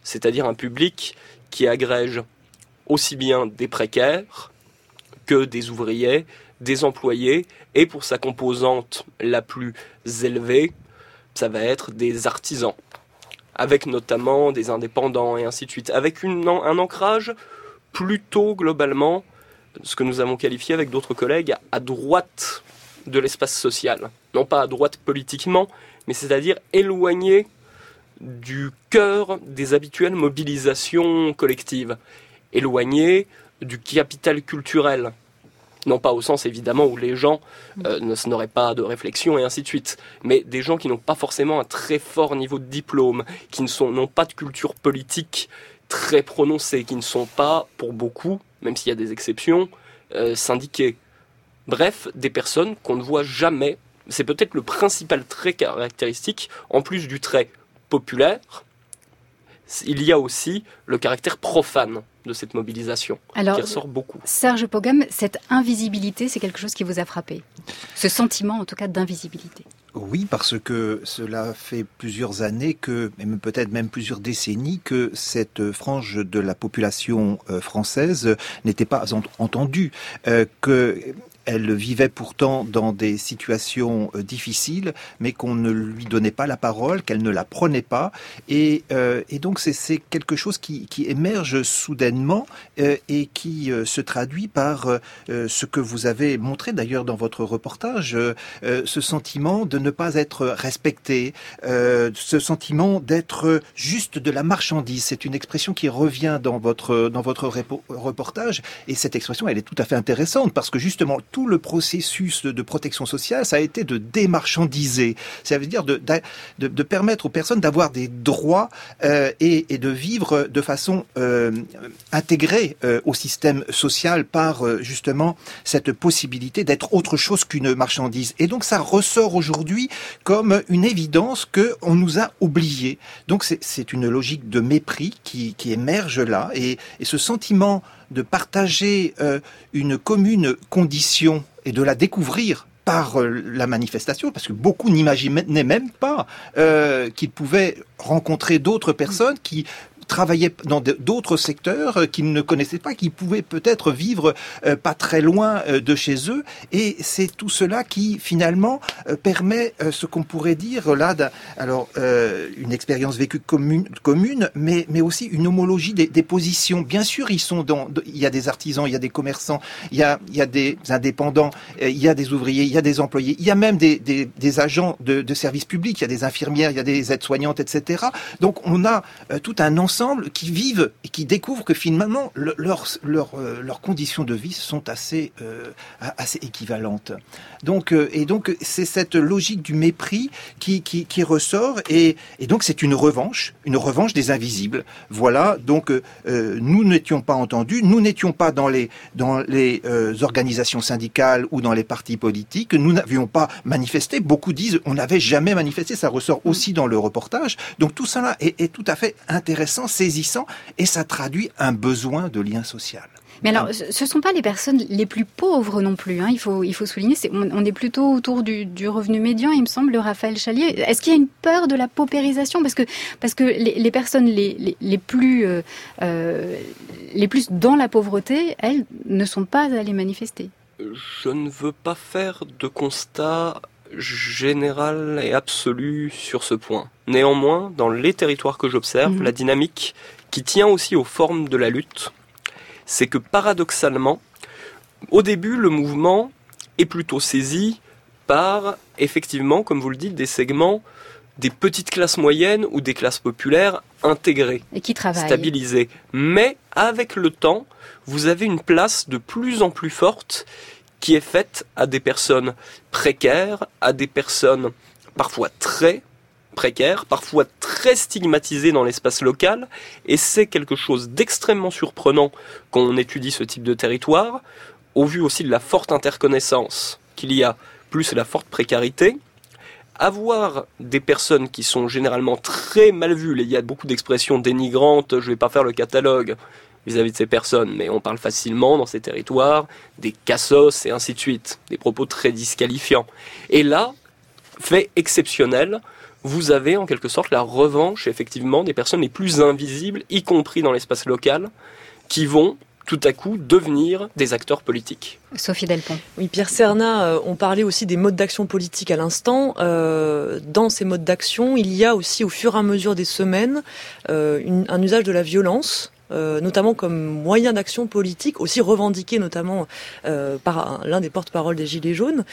S25: c'est-à-dire un public qui agrège aussi bien des précaires que des ouvriers, des employés, et pour sa composante la plus élevée, ça va être des artisans, avec notamment des indépendants et ainsi de suite, avec une, un ancrage plutôt globalement, ce que nous avons qualifié avec d'autres collègues, à droite de l'espace social. Non pas à droite politiquement, mais c'est-à-dire éloigné du cœur des habituelles mobilisations collectives, éloigné du capital culturel. Non pas au sens évidemment où les gens euh, ne, n'auraient pas de réflexion et ainsi de suite, mais des gens qui n'ont pas forcément un très fort niveau de diplôme, qui ne sont, n'ont pas de culture politique très prononcée, qui ne sont pas, pour beaucoup, même s'il y a des exceptions, euh, syndiqués. Bref, des personnes qu'on ne voit jamais. C'est peut-être le principal trait caractéristique, en plus du trait populaire, il y a aussi le caractère profane de cette mobilisation,
S5: Alors,
S25: qui ressort beaucoup.
S5: Serge Pogam, cette invisibilité, c'est quelque chose qui vous a frappé. Ce sentiment, en tout cas, d'invisibilité.
S2: Oui, parce que cela fait plusieurs années que, et même peut-être même plusieurs décennies, que cette frange de la population française n'était pas entendue, euh, que elle vivait pourtant dans des situations euh, difficiles, mais qu'on ne lui donnait pas la parole, qu'elle ne la prenait pas. Et, euh, et donc c'est, c'est quelque chose qui, qui émerge soudainement euh, et qui euh, se traduit par euh, ce que vous avez montré d'ailleurs dans votre reportage, euh, ce sentiment de ne pas être respecté, euh, ce sentiment d'être juste de la marchandise. C'est une expression qui revient dans votre, dans votre repo, reportage, et cette expression, elle est tout à fait intéressante, parce que justement, tout le processus de protection sociale, ça a été de démarchandiser. Ça veut dire de, de, de permettre aux personnes d'avoir des droits euh, et, et de vivre de façon euh, intégrée euh, au système social par euh, justement cette possibilité d'être autre chose qu'une marchandise. Et donc ça ressort aujourd'hui comme une évidence qu'on nous a oubliés. Donc c'est, c'est une logique de mépris qui, qui émerge là, et, et ce sentiment de partager euh, une commune condition et de la découvrir par euh, la manifestation, parce que beaucoup n'imaginaient même pas euh, qu'ils pouvaient rencontrer d'autres personnes qui travaillaient dans d'autres secteurs qu'ils ne connaissaient pas, qui pouvaient peut-être vivre euh, pas très loin euh, de chez eux. Et c'est tout cela qui, finalement, euh, permet euh, ce qu'on pourrait dire là, alors euh, une expérience vécue commune, commune mais, mais aussi une homologie des, des positions. Bien sûr, ils sont dans, il y a des artisans, il y a des commerçants, il y a, il y a des indépendants, euh, il y a des ouvriers, il y a des employés, il y a même des, des, des agents de, de services publics, il y a des infirmières, il y a des aides-soignantes, et cetera. Donc, on a euh, tout un ensemble qui vivent et qui découvrent que finalement leurs leur, leur, euh, leurs conditions de vie sont assez euh, assez équivalentes. Donc euh, et donc c'est cette logique du mépris qui qui, qui ressort, et, et donc c'est une revanche, une revanche des invisibles. Voilà, donc euh, nous n'étions pas entendus, nous n'étions pas dans les dans les euh, organisations syndicales ou dans les partis politiques, nous n'avions pas manifesté. Beaucoup disent on n'avait jamais manifesté, ça ressort aussi dans le reportage. Donc tout cela est, est tout à fait intéressant, saisissant, et ça traduit un besoin de lien social.
S5: Mais alors, ce ne sont pas les personnes les plus pauvres non plus, hein. Il faut, il faut souligner, c'est, on, on est plutôt autour du, du revenu médian, il me semble, Raphaël Chalier. Est-ce qu'il y a une peur de la paupérisation ? Parce que, parce que les, les personnes les, les, les, plus, euh, euh, les plus dans la pauvreté, elles ne sont pas allées manifester.
S25: Je ne veux pas faire de constat général et absolu sur ce point. Néanmoins, dans les territoires que j'observe, mmh. la dynamique qui tient aussi aux formes de la lutte, c'est que paradoxalement, au début, le mouvement est plutôt saisi par, effectivement, comme vous le dites, des segments des petites classes moyennes ou des classes populaires intégrées,
S5: et qui travaillent,
S25: stabilisées. Mais avec le temps, vous avez une place de plus en plus forte qui est faite à des personnes précaires, à des personnes parfois très précaires, parfois très stigmatisées dans l'espace local, et c'est quelque chose d'extrêmement surprenant quand on étudie ce type de territoire, au vu aussi de la forte interconnaissance qu'il y a, plus la forte précarité. Avoir des personnes qui sont généralement très mal vues, il y a beaucoup d'expressions dénigrantes, je ne vais pas faire le catalogue vis-à-vis de ces personnes, mais on parle facilement dans ces territoires des cassos et ainsi de suite, des propos très disqualifiants. Et là, fait exceptionnel, vous avez en quelque sorte la revanche effectivement des personnes les plus invisibles, y compris dans l'espace local, qui vont tout à coup devenir des acteurs politiques.
S5: Sophie Delpont.
S6: Oui, Pierre Cernat, euh, on parlait aussi des modes d'action politique à l'instant. Euh, dans ces modes d'action, il y a aussi au fur et à mesure des semaines euh, une, un usage de la violence, Euh, notamment comme moyen d'action politique, aussi revendiqué notamment euh, par l'un des porte-parole des Gilets jaunes.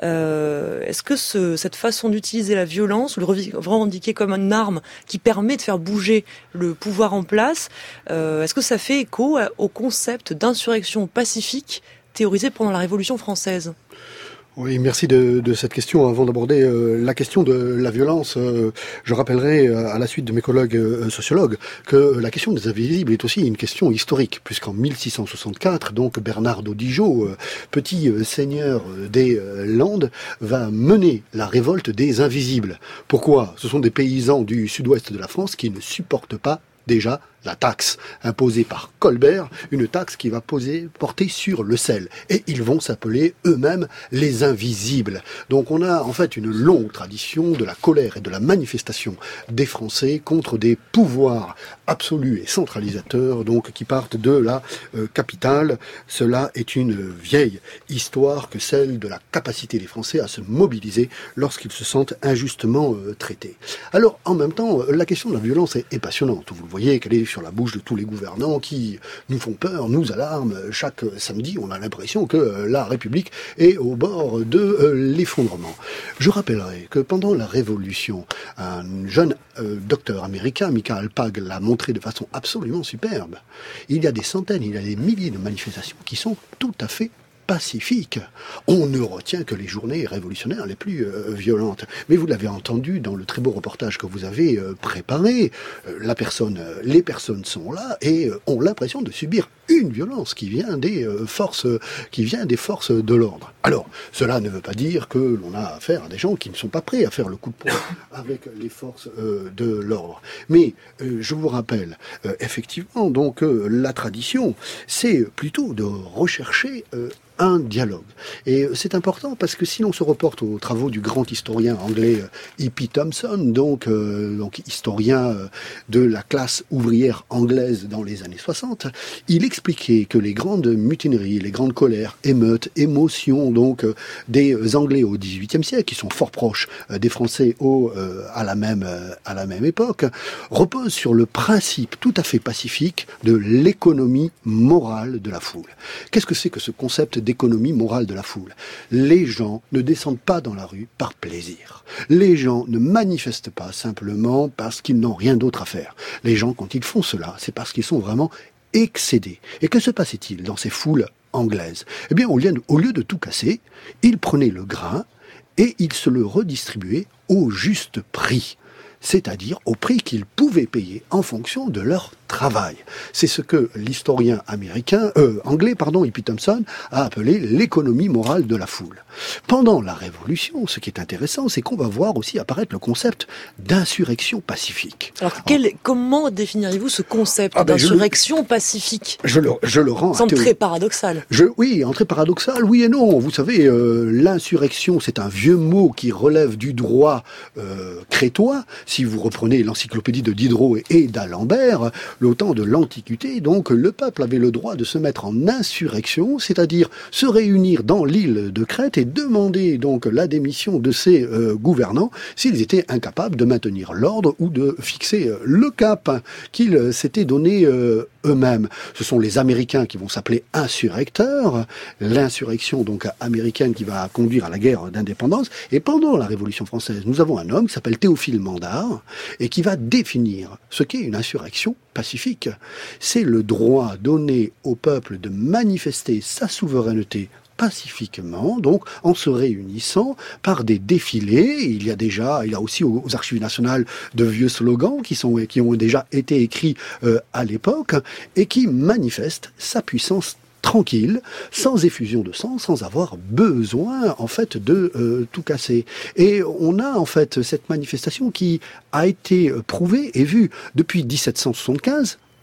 S6: Euh, est-ce que ce, cette façon d'utiliser la violence, ou le revendiquer comme une arme qui permet de faire bouger le pouvoir en place, euh, est-ce que ça fait écho au concept d'insurrection pacifique théorisé pendant la Révolution française ?
S7: Oui, merci de, de cette question. Avant d'aborder euh, la question de la violence, euh, je rappellerai euh, à la suite de mes collègues euh, sociologues que la question des invisibles est aussi une question historique, puisqu'en mille six cent soixante-quatre, donc Bernard d'Audigeau, euh, petit euh, seigneur des euh, Landes, va mener la révolte des invisibles. Pourquoi ? Ce sont des paysans du sud-ouest de la France qui ne supportent pas déjà la taxe imposée par Colbert, une taxe qui va poser, porter sur le sel. Et ils vont s'appeler eux-mêmes les invisibles. Donc on a en fait une longue tradition de la colère et de la manifestation des Français contre des pouvoirs absolus et centralisateurs, donc qui partent de la euh, capitale. Cela est une vieille histoire que celle de la capacité des Français à se mobiliser lorsqu'ils se sentent injustement euh, traités. Alors en même temps, la question de la violence est, est passionnante. Vous le voyez qu'elle est sur la bouche de tous les gouvernants qui nous font peur, nous alarment. Chaque samedi, on a l'impression que la République est au bord de l'effondrement. Je rappellerai que pendant la Révolution, un jeune euh, docteur américain, Michael Pag, l'a montré de façon absolument superbe. Il y a des centaines, il y a des milliers de manifestations qui sont tout à fait pacifique. On ne retient que les journées révolutionnaires les plus euh, violentes. Mais vous l'avez entendu dans le très beau reportage que vous avez euh, préparé, euh, la personne, euh, les personnes sont là et euh, ont l'impression de subir une violence qui vient des euh, forces, qui vient des forces de l'ordre. Alors, cela ne veut pas dire que l'on a affaire à des gens qui ne sont pas prêts à faire le coup de poing avec les forces euh, de l'ordre. Mais euh, je vous rappelle, euh, effectivement, donc euh, la tradition, c'est plutôt de rechercher euh, un dialogue. Et c'est important parce que si l'on se reporte aux travaux du grand historien anglais E P Thompson, donc, euh, donc historien euh, de la classe ouvrière anglaise dans les années soixante, il expliquait que les grandes mutineries, les grandes colères, émeutes, émotions donc euh, des Anglais au dix-huitième siècle, qui sont fort proches euh, des Français au, euh, à, la même, euh, à la même époque, reposent sur le principe tout à fait pacifique de l'économie morale de la foule. Qu'est-ce que c'est que ce concept d'économie morale de la foule? Les gens ne descendent pas dans la rue par plaisir. Les gens ne manifestent pas simplement parce qu'ils n'ont rien d'autre à faire. Les gens, quand ils font cela, c'est parce qu'ils sont vraiment excédés. Et que se passait-il dans ces foules anglaises? Eh bien, au lieu, de, au lieu de tout casser, ils prenaient le grain et ils se le redistribuaient au juste prix. C'est-à-dire au prix qu'ils pouvaient payer en fonction de leur travail. C'est ce que l'historien américain, euh, anglais, pardon, E P Thompson, a appelé l'économie morale de la foule. Pendant la Révolution, ce qui est intéressant, c'est qu'on va voir aussi apparaître le concept d'insurrection pacifique.
S6: Alors, quel, comment définiriez-vous ce concept ah ben d'insurrection le, pacifique
S7: je le, je le rends...
S6: Ça semble très paradoxal.
S7: Je, oui, en très paradoxal, oui et non. Vous savez, euh, l'insurrection, c'est un vieux mot qui relève du droit euh, crétois. Si vous reprenez l'encyclopédie de Diderot et d'Alembert, le temps de l'Antiquité, donc le peuple avait le droit de se mettre en insurrection, c'est-à-dire se réunir dans l'île de Crète et demander donc la démission de ses euh, gouvernants s'ils étaient incapables de maintenir l'ordre ou de fixer euh, le cap qu'ils euh, s'étaient donné euh, eux-mêmes. Ce sont les Américains qui vont s'appeler insurrecteurs, l'insurrection donc américaine qui va conduire à la guerre d'indépendance. Et pendant la Révolution française, nous avons un homme qui s'appelle Théophile Mandar et qui va définir ce qu'est une insurrection pacifique. C'est le droit donné au peuple de manifester sa souveraineté pacifiquement, donc en se réunissant par des défilés. Il y a déjà, il y a aussi aux, aux archives nationales de vieux slogans qui sont qui ont déjà été écrits euh, à l'époque et qui manifestent sa puissance tranquille, sans effusion de sang, sans avoir besoin en fait de euh, tout casser. Et on a en fait cette manifestation qui a été prouvée et vue depuis dix-sept cent soixante-quinze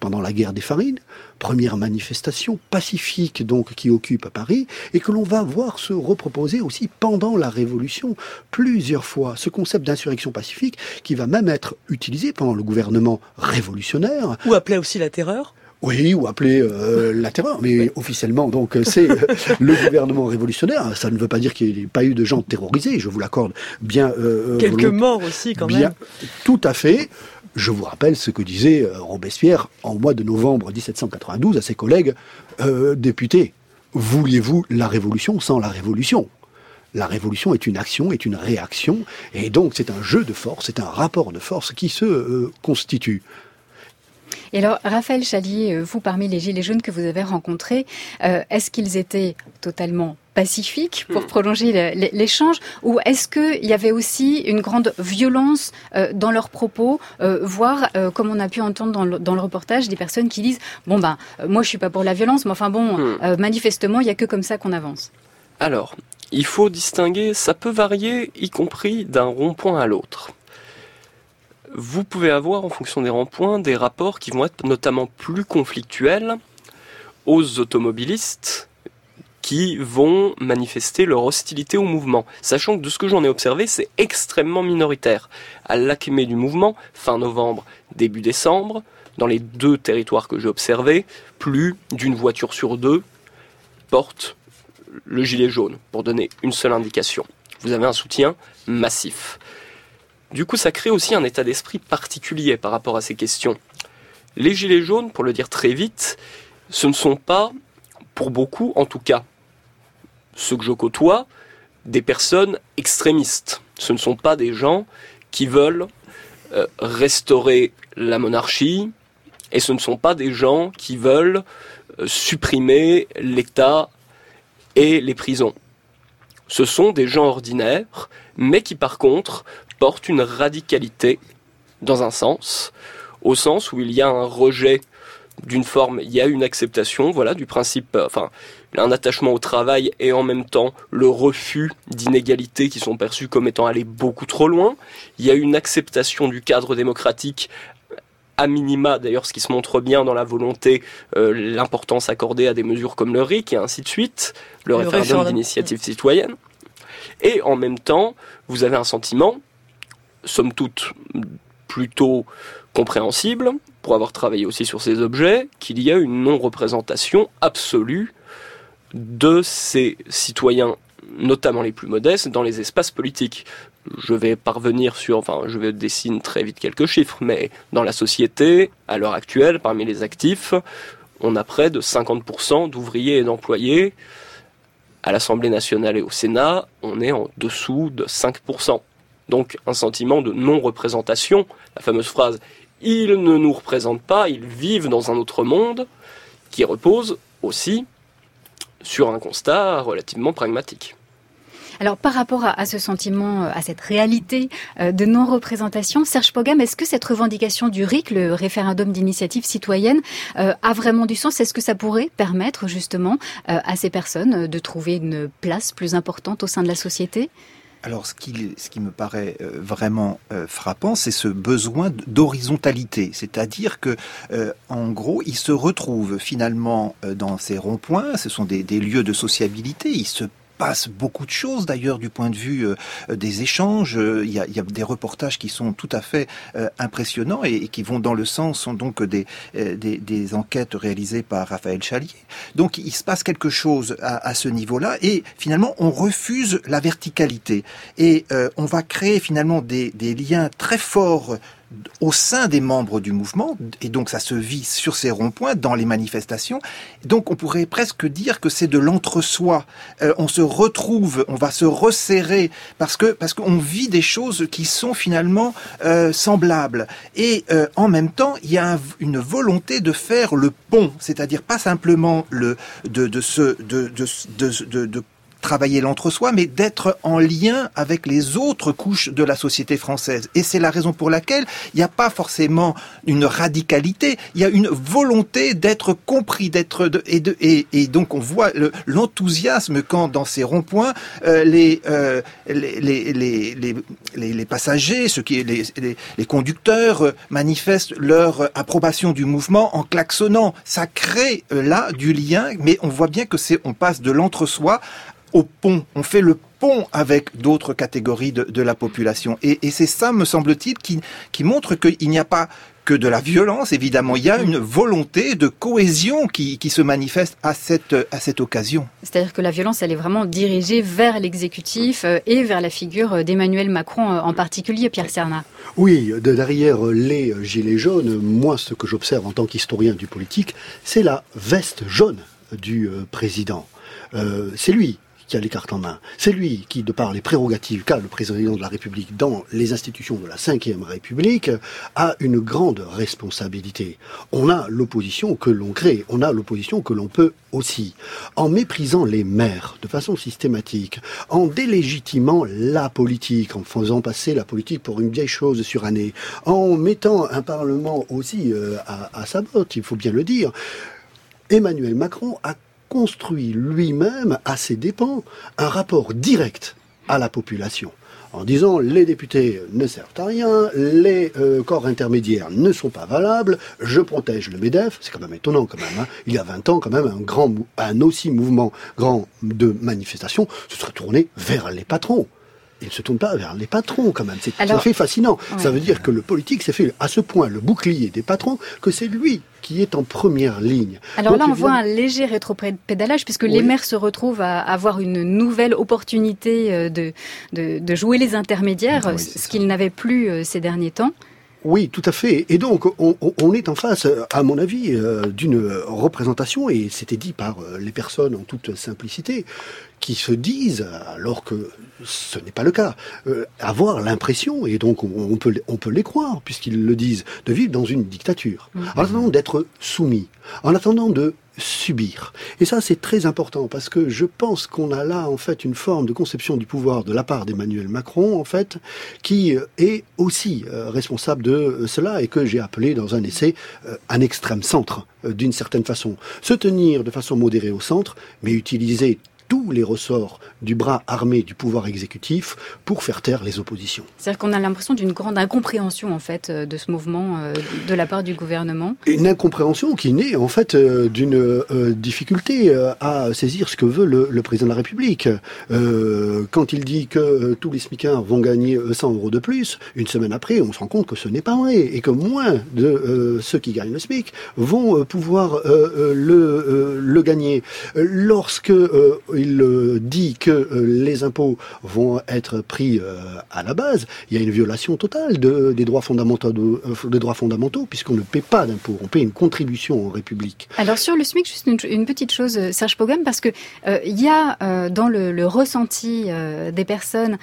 S7: pendant la guerre des Farines, première manifestation pacifique donc qui occupe Paris, et que l'on va voir se reproposer aussi pendant la Révolution plusieurs fois. Ce concept d'insurrection pacifique qui va même être utilisé pendant le gouvernement révolutionnaire.
S6: Ou appelé aussi la terreur.
S7: Oui, ou appelé euh, la terreur, mais oui. Officiellement, donc, c'est euh, le gouvernement révolutionnaire. Ça ne veut pas dire qu'il n'y ait pas eu de gens terrorisés, je vous l'accorde bien. Euh,
S6: Quelques
S7: volont...
S6: morts aussi, quand
S7: bien,
S6: même.
S7: Tout à fait. Je vous rappelle ce que disait euh, Robespierre en mois de novembre dix-sept cent quatre-vingt-douze à ses collègues euh, députés. Vouliez-vous la révolution sans la révolution ? La révolution est une action, est une réaction, et donc c'est un jeu de force, c'est un rapport de force qui se euh, constitue.
S5: Et alors, Raphaël Chalier, vous, parmi les Gilets jaunes que vous avez rencontrés, euh, est-ce qu'ils étaient totalement pacifiques pour prolonger le, l'échange, ou est-ce qu'il y avait aussi une grande violence euh, dans leurs propos, euh, voire, euh, comme on a pu entendre dans le, dans le reportage, des personnes qui disent « Bon, ben, euh, moi je suis pas pour la violence, mais enfin bon, euh, manifestement, il n'y a que comme ça qu'on avance ».
S25: Alors, il faut distinguer, ça peut varier, y compris d'un rond-point à l'autre. Vous pouvez avoir, en fonction des ronds-points, des rapports qui vont être notamment plus conflictuels aux automobilistes qui vont manifester leur hostilité au mouvement. Sachant que de ce que j'en ai observé, c'est extrêmement minoritaire. À l'acmé du mouvement, fin novembre, début décembre, dans les deux territoires que j'ai observés, plus d'une voiture sur deux porte le gilet jaune, pour donner une seule indication. Vous avez un soutien massif. Du coup, ça crée aussi un état d'esprit particulier par rapport à ces questions. Les gilets jaunes, pour le dire très vite, ce ne sont pas, pour beaucoup en tout cas, ceux que je côtoie, des personnes extrémistes. Ce ne sont pas des gens qui veulent euh, restaurer la monarchie, et ce ne sont pas des gens qui veulent euh, supprimer l'État et les prisons. Ce sont des gens ordinaires, mais qui par contre portent une radicalité dans un sens, au sens où il y a un rejet d'une forme, il y a une acceptation, voilà, du principe, euh, enfin, un attachement au travail et en même temps le refus d'inégalités qui sont perçues comme étant allées beaucoup trop loin. Il y a une acceptation du cadre démocratique à minima, d'ailleurs ce qui se montre bien dans la volonté, euh, l'importance accordée à des mesures comme le R I C et ainsi de suite, le, le référendum, référendum d'initiative citoyenne. Et en même temps, vous avez un sentiment, somme toute plutôt compréhensible, pour avoir travaillé aussi sur ces objets, qu'il y a une non-représentation absolue de ces citoyens, notamment les plus modestes, dans les espaces politiques. Je vais parvenir sur, enfin, je vais dessiner très vite quelques chiffres, mais dans la société, à l'heure actuelle, parmi les actifs, on a près de cinquante pour cent d'ouvriers et d'employés. À l'Assemblée nationale et au Sénat, on est en dessous de cinq pour cent. Donc un sentiment de non-représentation, la fameuse phrase « ils ne nous représentent pas, ils vivent dans un autre monde », qui repose aussi sur un constat relativement pragmatique.
S5: Alors, par rapport à, à ce sentiment, à cette réalité euh, de non-représentation, Serge Pogam, est-ce que cette revendication du R I C, le référendum d'initiative citoyenne, euh, a vraiment du sens ? Est-ce que ça pourrait permettre justement euh, à ces personnes de trouver une place plus importante au sein de la société ?
S2: Alors, ce qui, ce qui me paraît euh, vraiment euh, frappant, c'est ce besoin d'horizontalité. C'est-à-dire que, euh, en gros, ils se retrouvent finalement euh, dans ces ronds-points. Ce sont des, des lieux de sociabilité. Ils se passe beaucoup de choses d'ailleurs du point de vue euh, des échanges. Il y, a, il y a des reportages qui sont tout à fait euh, impressionnants et, et qui vont dans le sens, sont donc des, euh, des, des enquêtes réalisées par Raphaël Chalier. Donc il se passe quelque chose à, à ce niveau-là et finalement on refuse la verticalité et euh, on va créer finalement des, des liens très forts au sein des membres du mouvement, et donc ça se vit sur ces ronds-points, dans les manifestations. Donc on pourrait presque dire que c'est de l'entre-soi. Euh, on se retrouve, on va se resserrer, parce que parce qu'on vit des choses qui sont finalement euh, semblables. Et euh, en même temps, il y a un, une volonté de faire le pont, c'est-à-dire pas simplement le de de se de de de, de, de travailler l'entre-soi, mais d'être en lien avec les autres couches de la société française. Et c'est la raison pour laquelle il n'y a pas forcément une radicalité, il y a une volonté d'être compris, d'être de, et, de, et, et donc on voit le, l'enthousiasme quand dans ces ronds-points euh, les, euh, les, les, les, les, les, les passagers, ceux qui, les, les, les conducteurs euh, manifestent leur approbation du mouvement en klaxonnant. Ça crée euh, là du lien, mais on voit bien que c'est, on passe de l'entre-soi au pont. On fait le pont avec d'autres catégories de, de la population. Et, et c'est ça, me semble-t-il, qui, qui montre qu'il n'y a pas que de la violence, évidemment. Il y a une volonté de cohésion qui, qui se manifeste à cette, à cette occasion.
S5: C'est-à-dire que la violence, elle est vraiment dirigée vers l'exécutif et vers la figure d'Emmanuel Macron en particulier, Pierre Cernat.
S7: Oui, de derrière les gilets jaunes, moi, ce que j'observe en tant qu'historien du politique, c'est la veste jaune du président. Euh, c'est lui qui a les cartes en main. C'est lui qui, de par les prérogatives qu'a le président de la République dans les institutions de la cinquième République, a une grande responsabilité. On a l'opposition que l'on crée, on a l'opposition que l'on peut aussi. En méprisant les maires de façon systématique, en délégitimant la politique, en faisant passer la politique pour une vieille chose surannée, en mettant un Parlement aussi euh, à, à sa botte, il faut bien le dire, Emmanuel Macron a construit lui-même, à ses dépens, un rapport direct à la population, en disant les députés ne servent à rien, les euh, corps intermédiaires ne sont pas valables, je protège le MEDEF. C'est quand même étonnant quand même, hein. Il y a vingt ans, quand même, un grand, un aussi mouvement grand de manifestation se serait tourné vers les patrons. Il ne se tourne pas vers les patrons, quand même. C'est tout à fait fascinant. Ouais. Ça veut dire que le politique s'est fait à ce point le bouclier des patrons que c'est lui qui est en première ligne.
S5: Alors
S7: Donc,
S5: là, on
S7: évidemment...
S5: voit un léger rétropédalage, puisque
S7: oui.
S5: les maires se retrouvent à avoir une nouvelle opportunité de, de, de jouer les intermédiaires, oui, ce qu'ils n'avaient plus ces derniers temps.
S7: Oui, tout à fait. Et donc, on, on est en face, à mon avis, euh, d'une représentation, et c'était dit par les personnes en toute simplicité, qui se disent, alors que ce n'est pas le cas, euh, avoir l'impression, et donc on, on, peut, on peut les croire, puisqu'ils le disent, de vivre dans une dictature, mmh. en attendant d'être soumis, en attendant de subir. Et ça, c'est très important, parce que je pense qu'on a là, en fait, une forme de conception du pouvoir de la part d'Emmanuel Macron, en fait, qui est aussi euh, responsable de cela, et que j'ai appelé dans un essai euh, un extrême centre, euh, d'une certaine façon. Se tenir de façon modérée au centre, mais utiliser tous les ressorts du bras armé du pouvoir exécutif pour faire taire les oppositions.
S5: C'est-à-dire qu'on a l'impression d'une grande incompréhension en fait de ce mouvement euh, de la part du gouvernement.
S7: Une incompréhension qui naît en fait euh, d'une euh, difficulté euh, à saisir ce que veut le, le président de la République. Euh, quand il dit que euh, tous les smicards vont gagner cent euros de plus, une semaine après, on se rend compte que ce n'est pas vrai et que moins de euh, ceux qui gagnent le SMIC vont euh, pouvoir euh, le, euh, le gagner. Lorsque euh, il euh, dit que euh, les impôts vont être pris euh, à la base, il y a une violation totale de, des droits fondamentaux, de, euh, des droits fondamentaux puisqu'on ne paie pas d'impôts, on paie une contribution en République.
S5: Alors sur le SMIC, juste une, une petite chose, Serge Pogam, parce que euh, il y a euh, dans le, le ressenti euh, des personnes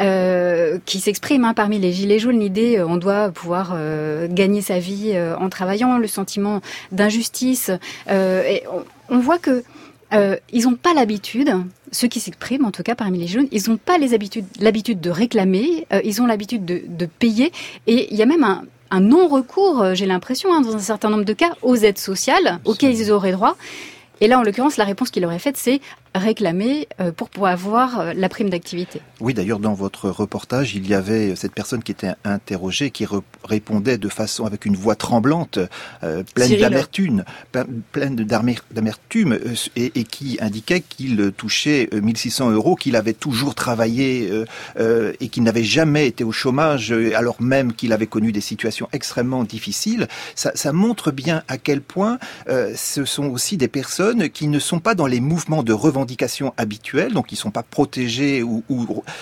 S5: euh, qui s'expriment hein, parmi les gilets jaunes l'idée euh, on doit pouvoir euh, gagner sa vie euh, en travaillant, le sentiment d'injustice. Euh, et on, on voit que Euh, ils n'ont pas l'habitude, ceux qui s'expriment en tout cas parmi les jeunes, ils n'ont pas les habitudes, l'habitude de réclamer, euh, ils ont l'habitude de, de payer, et il y a même un, un non-recours, euh, j'ai l'impression, hein, dans un certain nombre de cas, aux aides sociales auxquelles ils auraient droit. Et là, en l'occurrence, la réponse qu'il aurait faite, c'est réclamer euh, pour pouvoir avoir euh, la prime d'activité.
S2: Oui, d'ailleurs, dans votre reportage, il y avait cette personne qui était interrogée, qui re- répondait de façon, avec une voix tremblante, euh, pleine Cyril. d'amertume, pleine d'amertume, euh, et, et qui indiquait qu'il touchait euh, mille six cents euros, qu'il avait toujours travaillé euh, euh, et qu'il n'avait jamais été au chômage, euh, alors même qu'il avait connu des situations extrêmement difficiles. Ça, ça montre bien à quel point euh, ce sont aussi des personnes qui ne sont pas dans les mouvements de revendication habituels, donc ils ne sont pas protégés ou, ou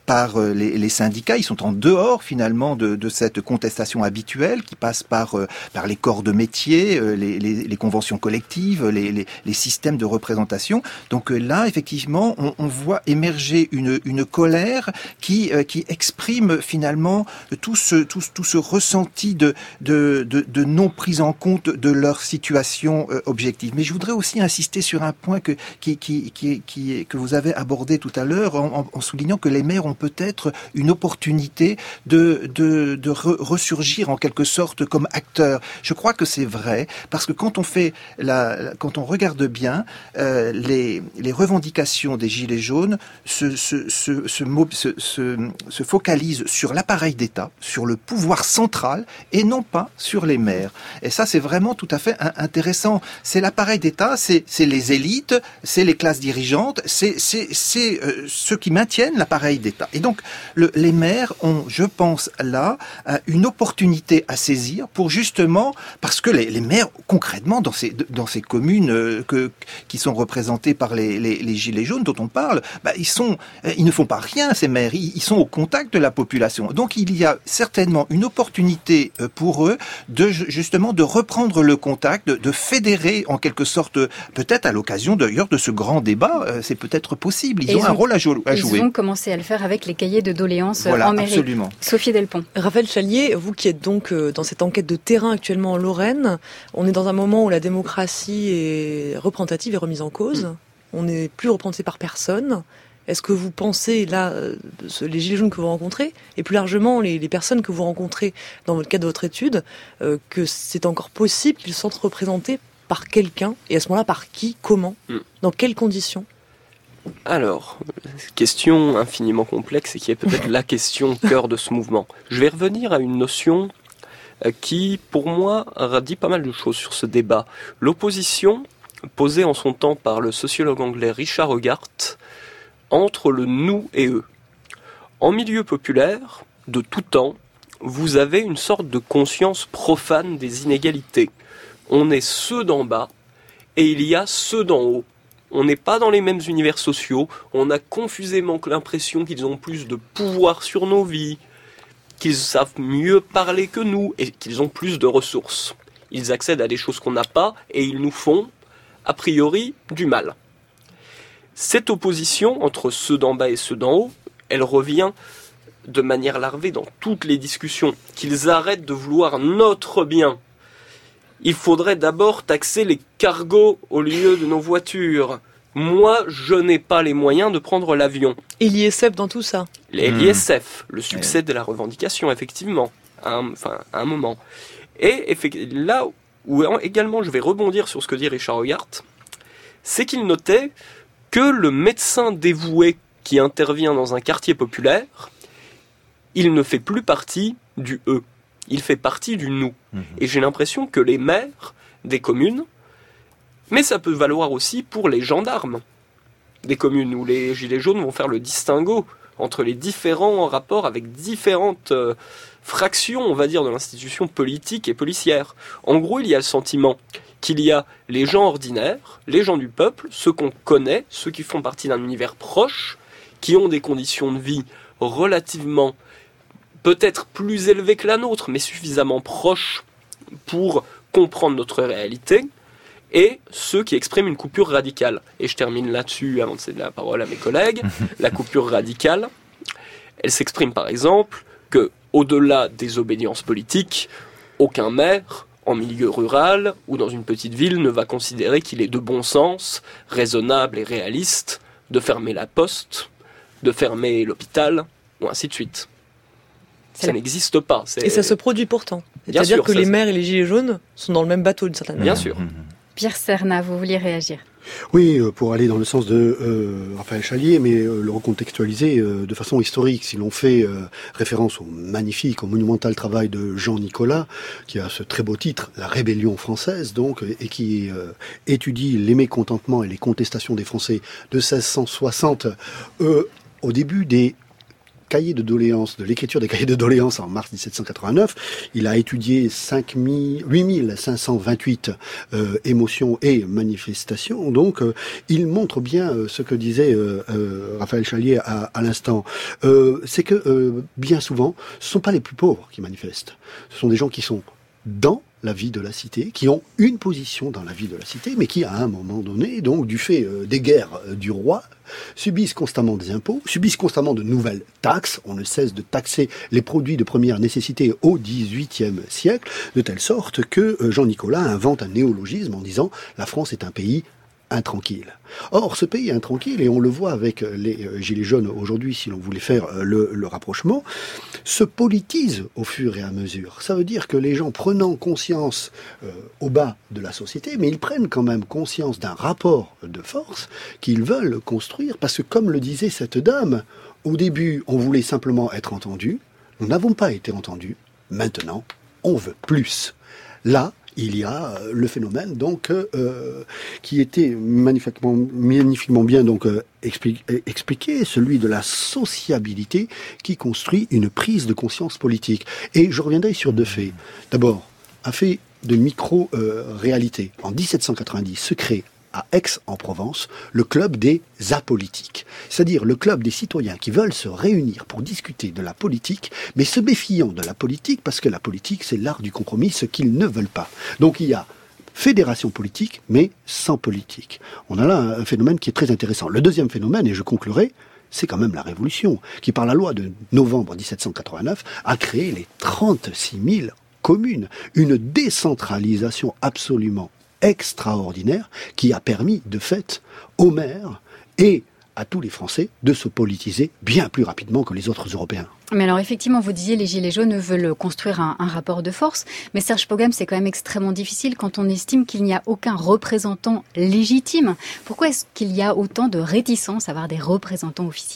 S2: par les, les syndicats. Ils sont en dehors finalement de, de cette contestation habituelle qui passe par par les corps de métier, les, les, les conventions collectives, les, les, les systèmes de représentation. Donc là, effectivement, on, on voit émerger une, une colère qui qui exprime finalement tout ce tout, tout ce ressenti de de, de de non prise en compte de leur situation objective. Mais je voudrais aussi insister sur un point que qui qui qui, qui que vous avez abordé tout à l'heure en, en soulignant que les maires ont peut-être une opportunité de de de re, ressurgir en quelque sorte comme acteurs. Je crois que c'est vrai parce que quand on fait la quand on regarde bien euh, les les revendications des gilets jaunes se se se se, se, se, se focalisent sur l'appareil d'État, sur le pouvoir central et non pas sur les maires. Et ça c'est vraiment tout à fait intéressant. C'est l'appareil d'État, c'est c'est les élites, c'est les classes dirigeantes, c'est c'est c'est euh, ceux qui maintiennent l'appareil d'État. Et donc le, les maires ont, je pense là, euh, une opportunité à saisir pour justement parce que les, les maires concrètement dans ces dans ces communes euh, que qui sont représentées par les, les les gilets jaunes dont on parle, bah, ils sont ils ne font pas rien ces maires, ils, ils sont au contact de la population. Donc il y a certainement une opportunité pour eux de justement de reprendre le contact, de, de fédérer en quelque sorte, peut-être à l'occasion d'ailleurs de ce grand débat, euh, c'est peut-être possible. Ils, ont, ils ont un rôle à, jou- à jouer.
S5: Ils ont commencé à le faire avec les cahiers de doléances
S2: voilà,
S5: en mairie.
S2: Absolument.
S5: Sophie Delpont.
S6: Raphaël Chalier, vous qui êtes donc dans cette enquête de terrain actuellement en Lorraine, on est dans un moment où la démocratie est représentative et remise en cause. Mmh. On n'est plus représenté par personne. Est-ce que vous pensez, là, les gilets jaunes que vous rencontrez, et plus largement les, les personnes que vous rencontrez dans le cadre de votre étude, euh, que c'est encore possible qu'ils se sentent représentés par quelqu'un, et à ce moment-là, par qui, comment, mmh. dans quelles conditions ?
S25: Alors, question infiniment complexe et qui est peut-être la question cœur de ce mouvement. Je vais revenir à une notion qui, pour moi, dit pas mal de choses sur ce débat. L'opposition, posée en son temps par le sociologue anglais Richard Hogarth, entre le nous et eux. En milieu populaire, de tout temps, vous avez une sorte de conscience profane des inégalités. On est ceux d'en bas et il y a ceux d'en haut. On n'est pas dans les mêmes univers sociaux, on a confusément l'impression qu'ils ont plus de pouvoir sur nos vies, qu'ils savent mieux parler que nous et qu'ils ont plus de ressources. Ils accèdent à des choses qu'on n'a pas et ils nous font, a priori, du mal. Cette opposition entre ceux d'en bas et ceux d'en haut, elle revient de manière larvée dans toutes les discussions. Qu'ils arrêtent de vouloir notre bien. Il faudrait d'abord taxer les cargos au lieu de nos voitures. Moi, je n'ai pas les moyens de prendre l'avion.
S6: Et l'I S F dans tout ça ?
S25: Et l'I S F, le succès ouais. de la revendication, effectivement, à un, enfin, à un moment. Et là où également je vais rebondir sur ce que dit Richard Hogarth, c'est qu'il notait que le médecin dévoué qui intervient dans un quartier populaire, il ne fait plus partie du « eux », il fait partie du « nous mmh. ». Et j'ai l'impression que les maires des communes, mais ça peut valoir aussi pour les gendarmes des communes, où les gilets jaunes vont faire le distinguo entre les différents rapports avec différentes euh, fractions, on va dire, de l'institution politique et policière. En gros, il y a le sentiment qu'il y a les gens ordinaires, les gens du peuple, ceux qu'on connaît, ceux qui font partie d'un univers proche, qui ont des conditions de vie relativement, peut-être plus élevées que la nôtre, mais suffisamment proches pour comprendre notre réalité, et ceux qui expriment une coupure radicale. Et je termine là-dessus, avant de céder la parole à mes collègues. La coupure radicale, elle s'exprime par exemple que, au-delà des obédiences politiques, aucun maire, en milieu rural ou dans une petite ville, ne va considérer qu'il est de bon sens, raisonnable et réaliste de fermer la poste, de fermer l'hôpital, ou ainsi de suite. Ça la... n'existe pas. C'est...
S6: Et ça se produit pourtant. Bien C'est-à-dire sûr, que les maires et les gilets jaunes sont dans le même bateau d'une certaine manière.
S25: Bien sûr.
S5: Pierre Cernat, vous vouliez réagir ?
S7: Oui, pour aller dans le sens de euh, Raphaël Chalier, mais euh, le recontextualiser euh, de façon historique. Si l'on fait euh, référence au magnifique, au monumental travail de Jean Nicolas, qui a ce très beau titre, La Rébellion française, donc, et qui euh, étudie les mécontentements et les contestations des Français de seize cent soixante, euh, au début des cahiers de doléances, de l'écriture des cahiers de doléances en mars dix-sept cent quatre-vingt-neuf, il a étudié huit mille cinq cent vingt-huit euh, émotions et manifestations. Donc, euh, il montre bien euh, ce que disait euh, euh, Raphaël Chalier à, à l'instant. Euh, c'est que, euh, bien souvent, ce ne sont pas les plus pauvres qui manifestent. Ce sont des gens qui sont dans la vie de la cité, qui ont une position dans la vie de la cité, mais qui, à un moment donné, donc du fait euh, des guerres euh, du roi, subissent constamment des impôts, subissent constamment de nouvelles taxes. On ne cesse de taxer les produits de première nécessité au dix-huitième siècle, de telle sorte que euh, Jean-Nicolas invente un néologisme en disant « la France est un pays intranquille ». Or, ce pays intranquille, et on le voit avec les Gilets jaunes aujourd'hui, si l'on voulait faire le, le rapprochement, se politise au fur et à mesure. Ça veut dire que les gens prenant conscience euh, au bas de la société, mais ils prennent quand même conscience d'un rapport de force qu'ils veulent construire, parce que comme le disait cette dame, au début, on voulait simplement être entendu, nous n'avons pas été entendus, maintenant, on veut plus. Là, il y a le phénomène donc euh, qui était magnifiquement, magnifiquement bien donc euh, expliqué, expliqué, celui de la sociabilité qui construit une prise de conscience politique. Et je reviendrai sur deux faits. D'abord, un fait de micro-réalité. Euh, en dix-sept cent quatre-vingt-dix se crée à Aix-en-Provence, le club des apolitiques. C'est-à-dire le club des citoyens qui veulent se réunir pour discuter de la politique, mais se méfiant de la politique, parce que la politique, c'est l'art du compromis, ce qu'ils ne veulent pas. Donc il y a fédération politique, mais sans politique. On a là un phénomène qui est très intéressant. Le deuxième phénomène, et je conclurai, c'est quand même la Révolution, qui par la loi de novembre dix-sept cent quatre-vingt-neuf a créé les trente-six mille communes. Une décentralisation absolument extraordinaire qui a permis de fait aux maires et à tous les Français de se politiser bien plus rapidement que les autres Européens.
S5: Mais alors effectivement, vous disiez les Gilets jaunes veulent construire un, un rapport de force, mais Serge Pogam, c'est quand même extrêmement difficile quand on estime qu'il n'y a aucun représentant légitime. Pourquoi est-ce qu'il y a autant de réticence à avoir des représentants officiels ?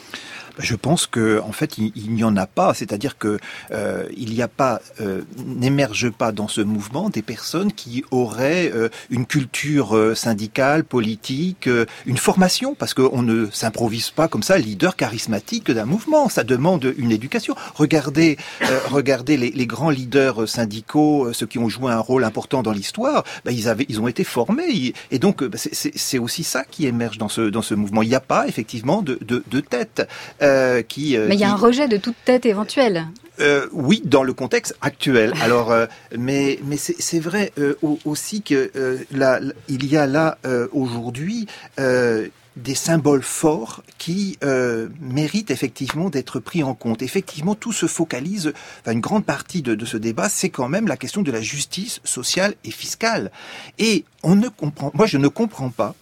S2: Je pense que en fait il, il n'y en a pas, c'est-à-dire que euh, il n'y a pas, euh, n'émerge pas dans ce mouvement des personnes qui auraient euh, une culture euh, syndicale, politique, euh, une formation, parce qu'on ne s'improvise pas comme ça leader charismatique d'un mouvement. Ça demande une éducation. Regardez, euh, regardez les, les grands leaders syndicaux, ceux qui ont joué un rôle important dans l'histoire. Ben, ils avaient, ils ont été formés, et donc ben, c'est, c'est, c'est aussi ça qui émerge dans ce dans ce mouvement. Il n'y a pas effectivement de de, de tête. Euh, qui, euh,
S5: mais il y a
S2: qui...
S5: un rejet de toute tête éventuelle.
S2: Euh, oui, dans le contexte actuel. Alors, euh, mais mais c'est, c'est vrai euh, aussi que euh, là, il y a là euh, aujourd'hui euh, des symboles forts qui euh, méritent effectivement d'être pris en compte. Effectivement, tout se focalise. Enfin, une grande partie de, de ce débat, c'est quand même la question de la justice sociale et fiscale. Et on ne comprend. Moi, je ne comprends pas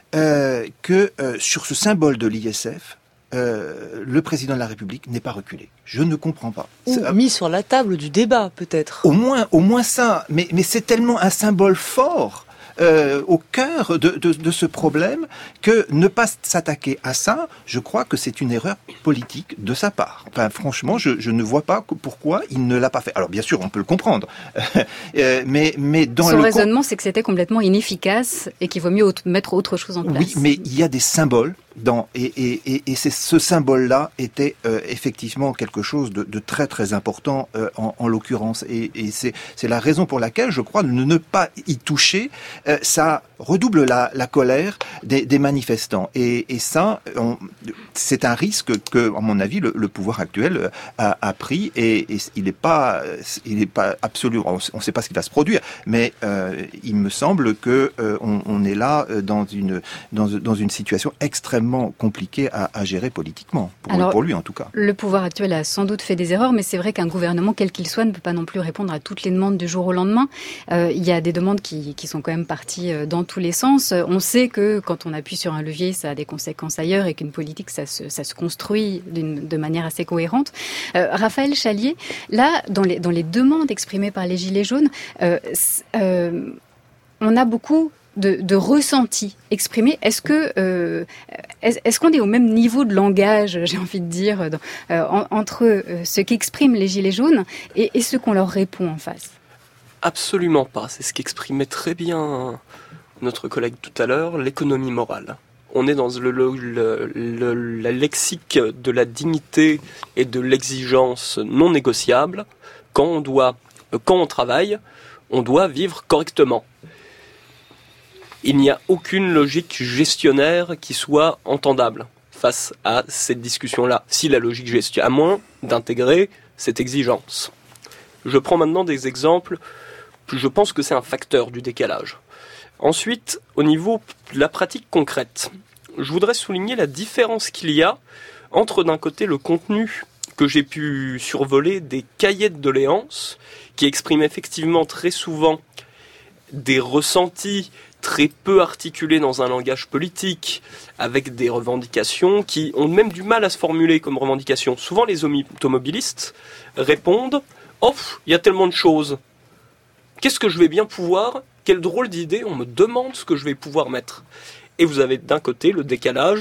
S2: euh, que euh, sur ce symbole de l'I S F. Euh, le président de la République n'est pas reculé. Je ne comprends pas.
S6: Ou
S2: c'est,
S6: mis sur la table du débat, peut-être.
S2: Au moins, au moins ça. Mais, mais c'est tellement un symbole fort euh, au cœur de, de, de ce problème que ne pas s'attaquer à ça, je crois que c'est une erreur politique de sa part. Enfin, franchement, je, je ne vois pas pourquoi il ne l'a pas fait. Alors, bien sûr, on peut le comprendre, euh, mais mais dans
S5: son
S2: le
S5: raisonnement, c'est que c'était complètement inefficace et qu'il vaut mieux autre, mettre autre chose en place.
S2: Oui, mais il y a des symboles. Dans, et, et, et, et c'est, ce symbole-là était euh, effectivement quelque chose de, de très très important euh, en, en l'occurrence. Et, et c'est, c'est la raison pour laquelle je crois ne, ne pas y toucher, euh, ça redouble la, la colère des, des manifestants. Et, et ça, on, c'est un risque que, à mon avis, le, le pouvoir actuel a, a pris. Et, et il n'est pas, il n'est pas absolument. On ne sait pas ce qui va se produire, mais euh, il me semble que euh, on, on est là dans une dans, dans une situation extrêmement compliqué à, à gérer politiquement, pour,
S5: Alors,
S2: pour lui en tout cas.
S5: Le pouvoir actuel a sans doute fait des erreurs, mais c'est vrai qu'un gouvernement, quel qu'il soit, ne peut pas non plus répondre à toutes les demandes du jour au lendemain. Euh, il y a des demandes qui, qui sont quand même parties dans tous les sens. On sait que quand on appuie sur un levier, ça a des conséquences ailleurs et qu'une politique, ça se, ça se construit d'une, de manière assez cohérente. Euh, Raphaël Chalier, là, dans les, dans les demandes exprimées par les Gilets jaunes, euh, euh, on a beaucoup De, de ressenti exprimé. Est-ce que euh, est-ce, est-ce qu'on est au même niveau de langage, j'ai envie de dire, dans, euh, en, entre euh, ce qu'expriment les Gilets jaunes et, et ce qu'on leur répond en face ?
S25: Absolument pas. C'est ce qu'exprimait très bien notre collègue tout à l'heure, l'économie morale. on est dans le, le, le, le la lexique de la dignité et de l'exigence non négociable. Quand on doit, quand on travaille, on doit vivre correctement. Il n'y a aucune logique gestionnaire qui soit entendable face à cette discussion-là. Si la logique gestionnaire, à moins d'intégrer cette exigence. Je prends maintenant des exemples, je pense que c'est un facteur du décalage. Ensuite, au niveau de la pratique concrète, je voudrais souligner la différence qu'il y a entre d'un côté le contenu que j'ai pu survoler des cahiers de doléances qui expriment effectivement très souvent des ressentis très peu articulés dans un langage politique, avec des revendications qui ont même du mal à se formuler comme revendications. Souvent les automobilistes répondent « Oh, il y a tellement de choses. Qu'est-ce que je vais bien pouvoir ? Quelle drôle d'idée, on me demande ce que je vais pouvoir mettre. » Et vous avez d'un côté le décalage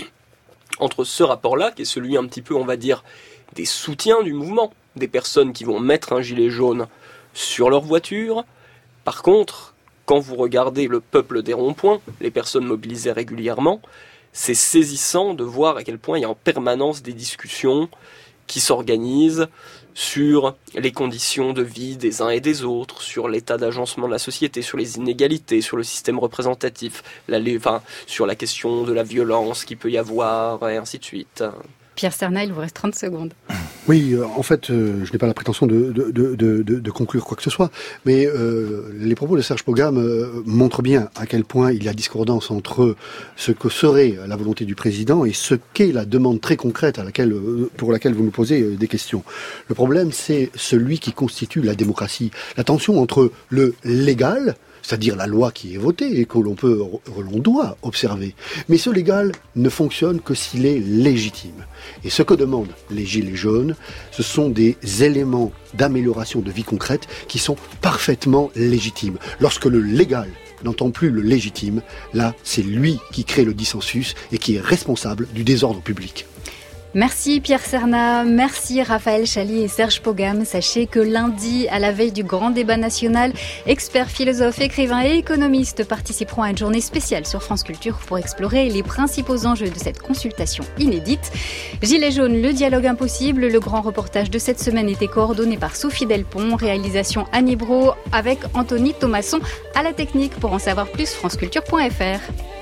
S25: entre ce rapport-là, qui est celui un petit peu, on va dire, des soutiens du mouvement, des personnes qui vont mettre un gilet jaune sur leur voiture. Par contre, quand vous regardez le peuple des ronds-points, les personnes mobilisées régulièrement, c'est saisissant de voir à quel point il y a en permanence des discussions qui s'organisent sur les conditions de vie des uns et des autres, sur l'état d'agencement de la société, sur les inégalités, sur le système représentatif, la, enfin, sur la question de la violence qu'il peut y avoir, et ainsi de suite.
S5: Pierre Cernat, il vous reste trente secondes.
S7: Oui, euh, en fait, euh, je n'ai pas la prétention de, de, de, de, de conclure quoi que ce soit, mais euh, les propos de Serge Pogam euh, montrent bien à quel point il y a discordance entre ce que serait la volonté du président et ce qu'est la demande très concrète à laquelle, euh, pour laquelle vous nous posez euh, des questions. Le problème, c'est celui qui constitue la démocratie. La tension entre le légal, c'est-à-dire la loi qui est votée et que l'on peut, que l'on doit observer. Mais ce légal ne fonctionne que s'il est légitime. Et ce que demandent les Gilets jaunes, ce sont des éléments d'amélioration de vie concrète qui sont parfaitement légitimes. Lorsque le légal n'entend plus le légitime, là, c'est lui qui crée le dissensus et qui est responsable du désordre public.
S5: Merci Pierre Cernat, merci Raphaël Chali et Serge Pogam. Sachez que lundi, à la veille du grand débat national, experts, philosophes, écrivains et économistes participeront à une journée spéciale sur France Culture pour explorer les principaux enjeux de cette consultation inédite. Gilets jaunes, le dialogue impossible. Le grand reportage de cette semaine était coordonné par Sophie Delpont, réalisation Annie Brault avec Anthony Thomasson à la technique. Pour en savoir plus, franceculture point f r.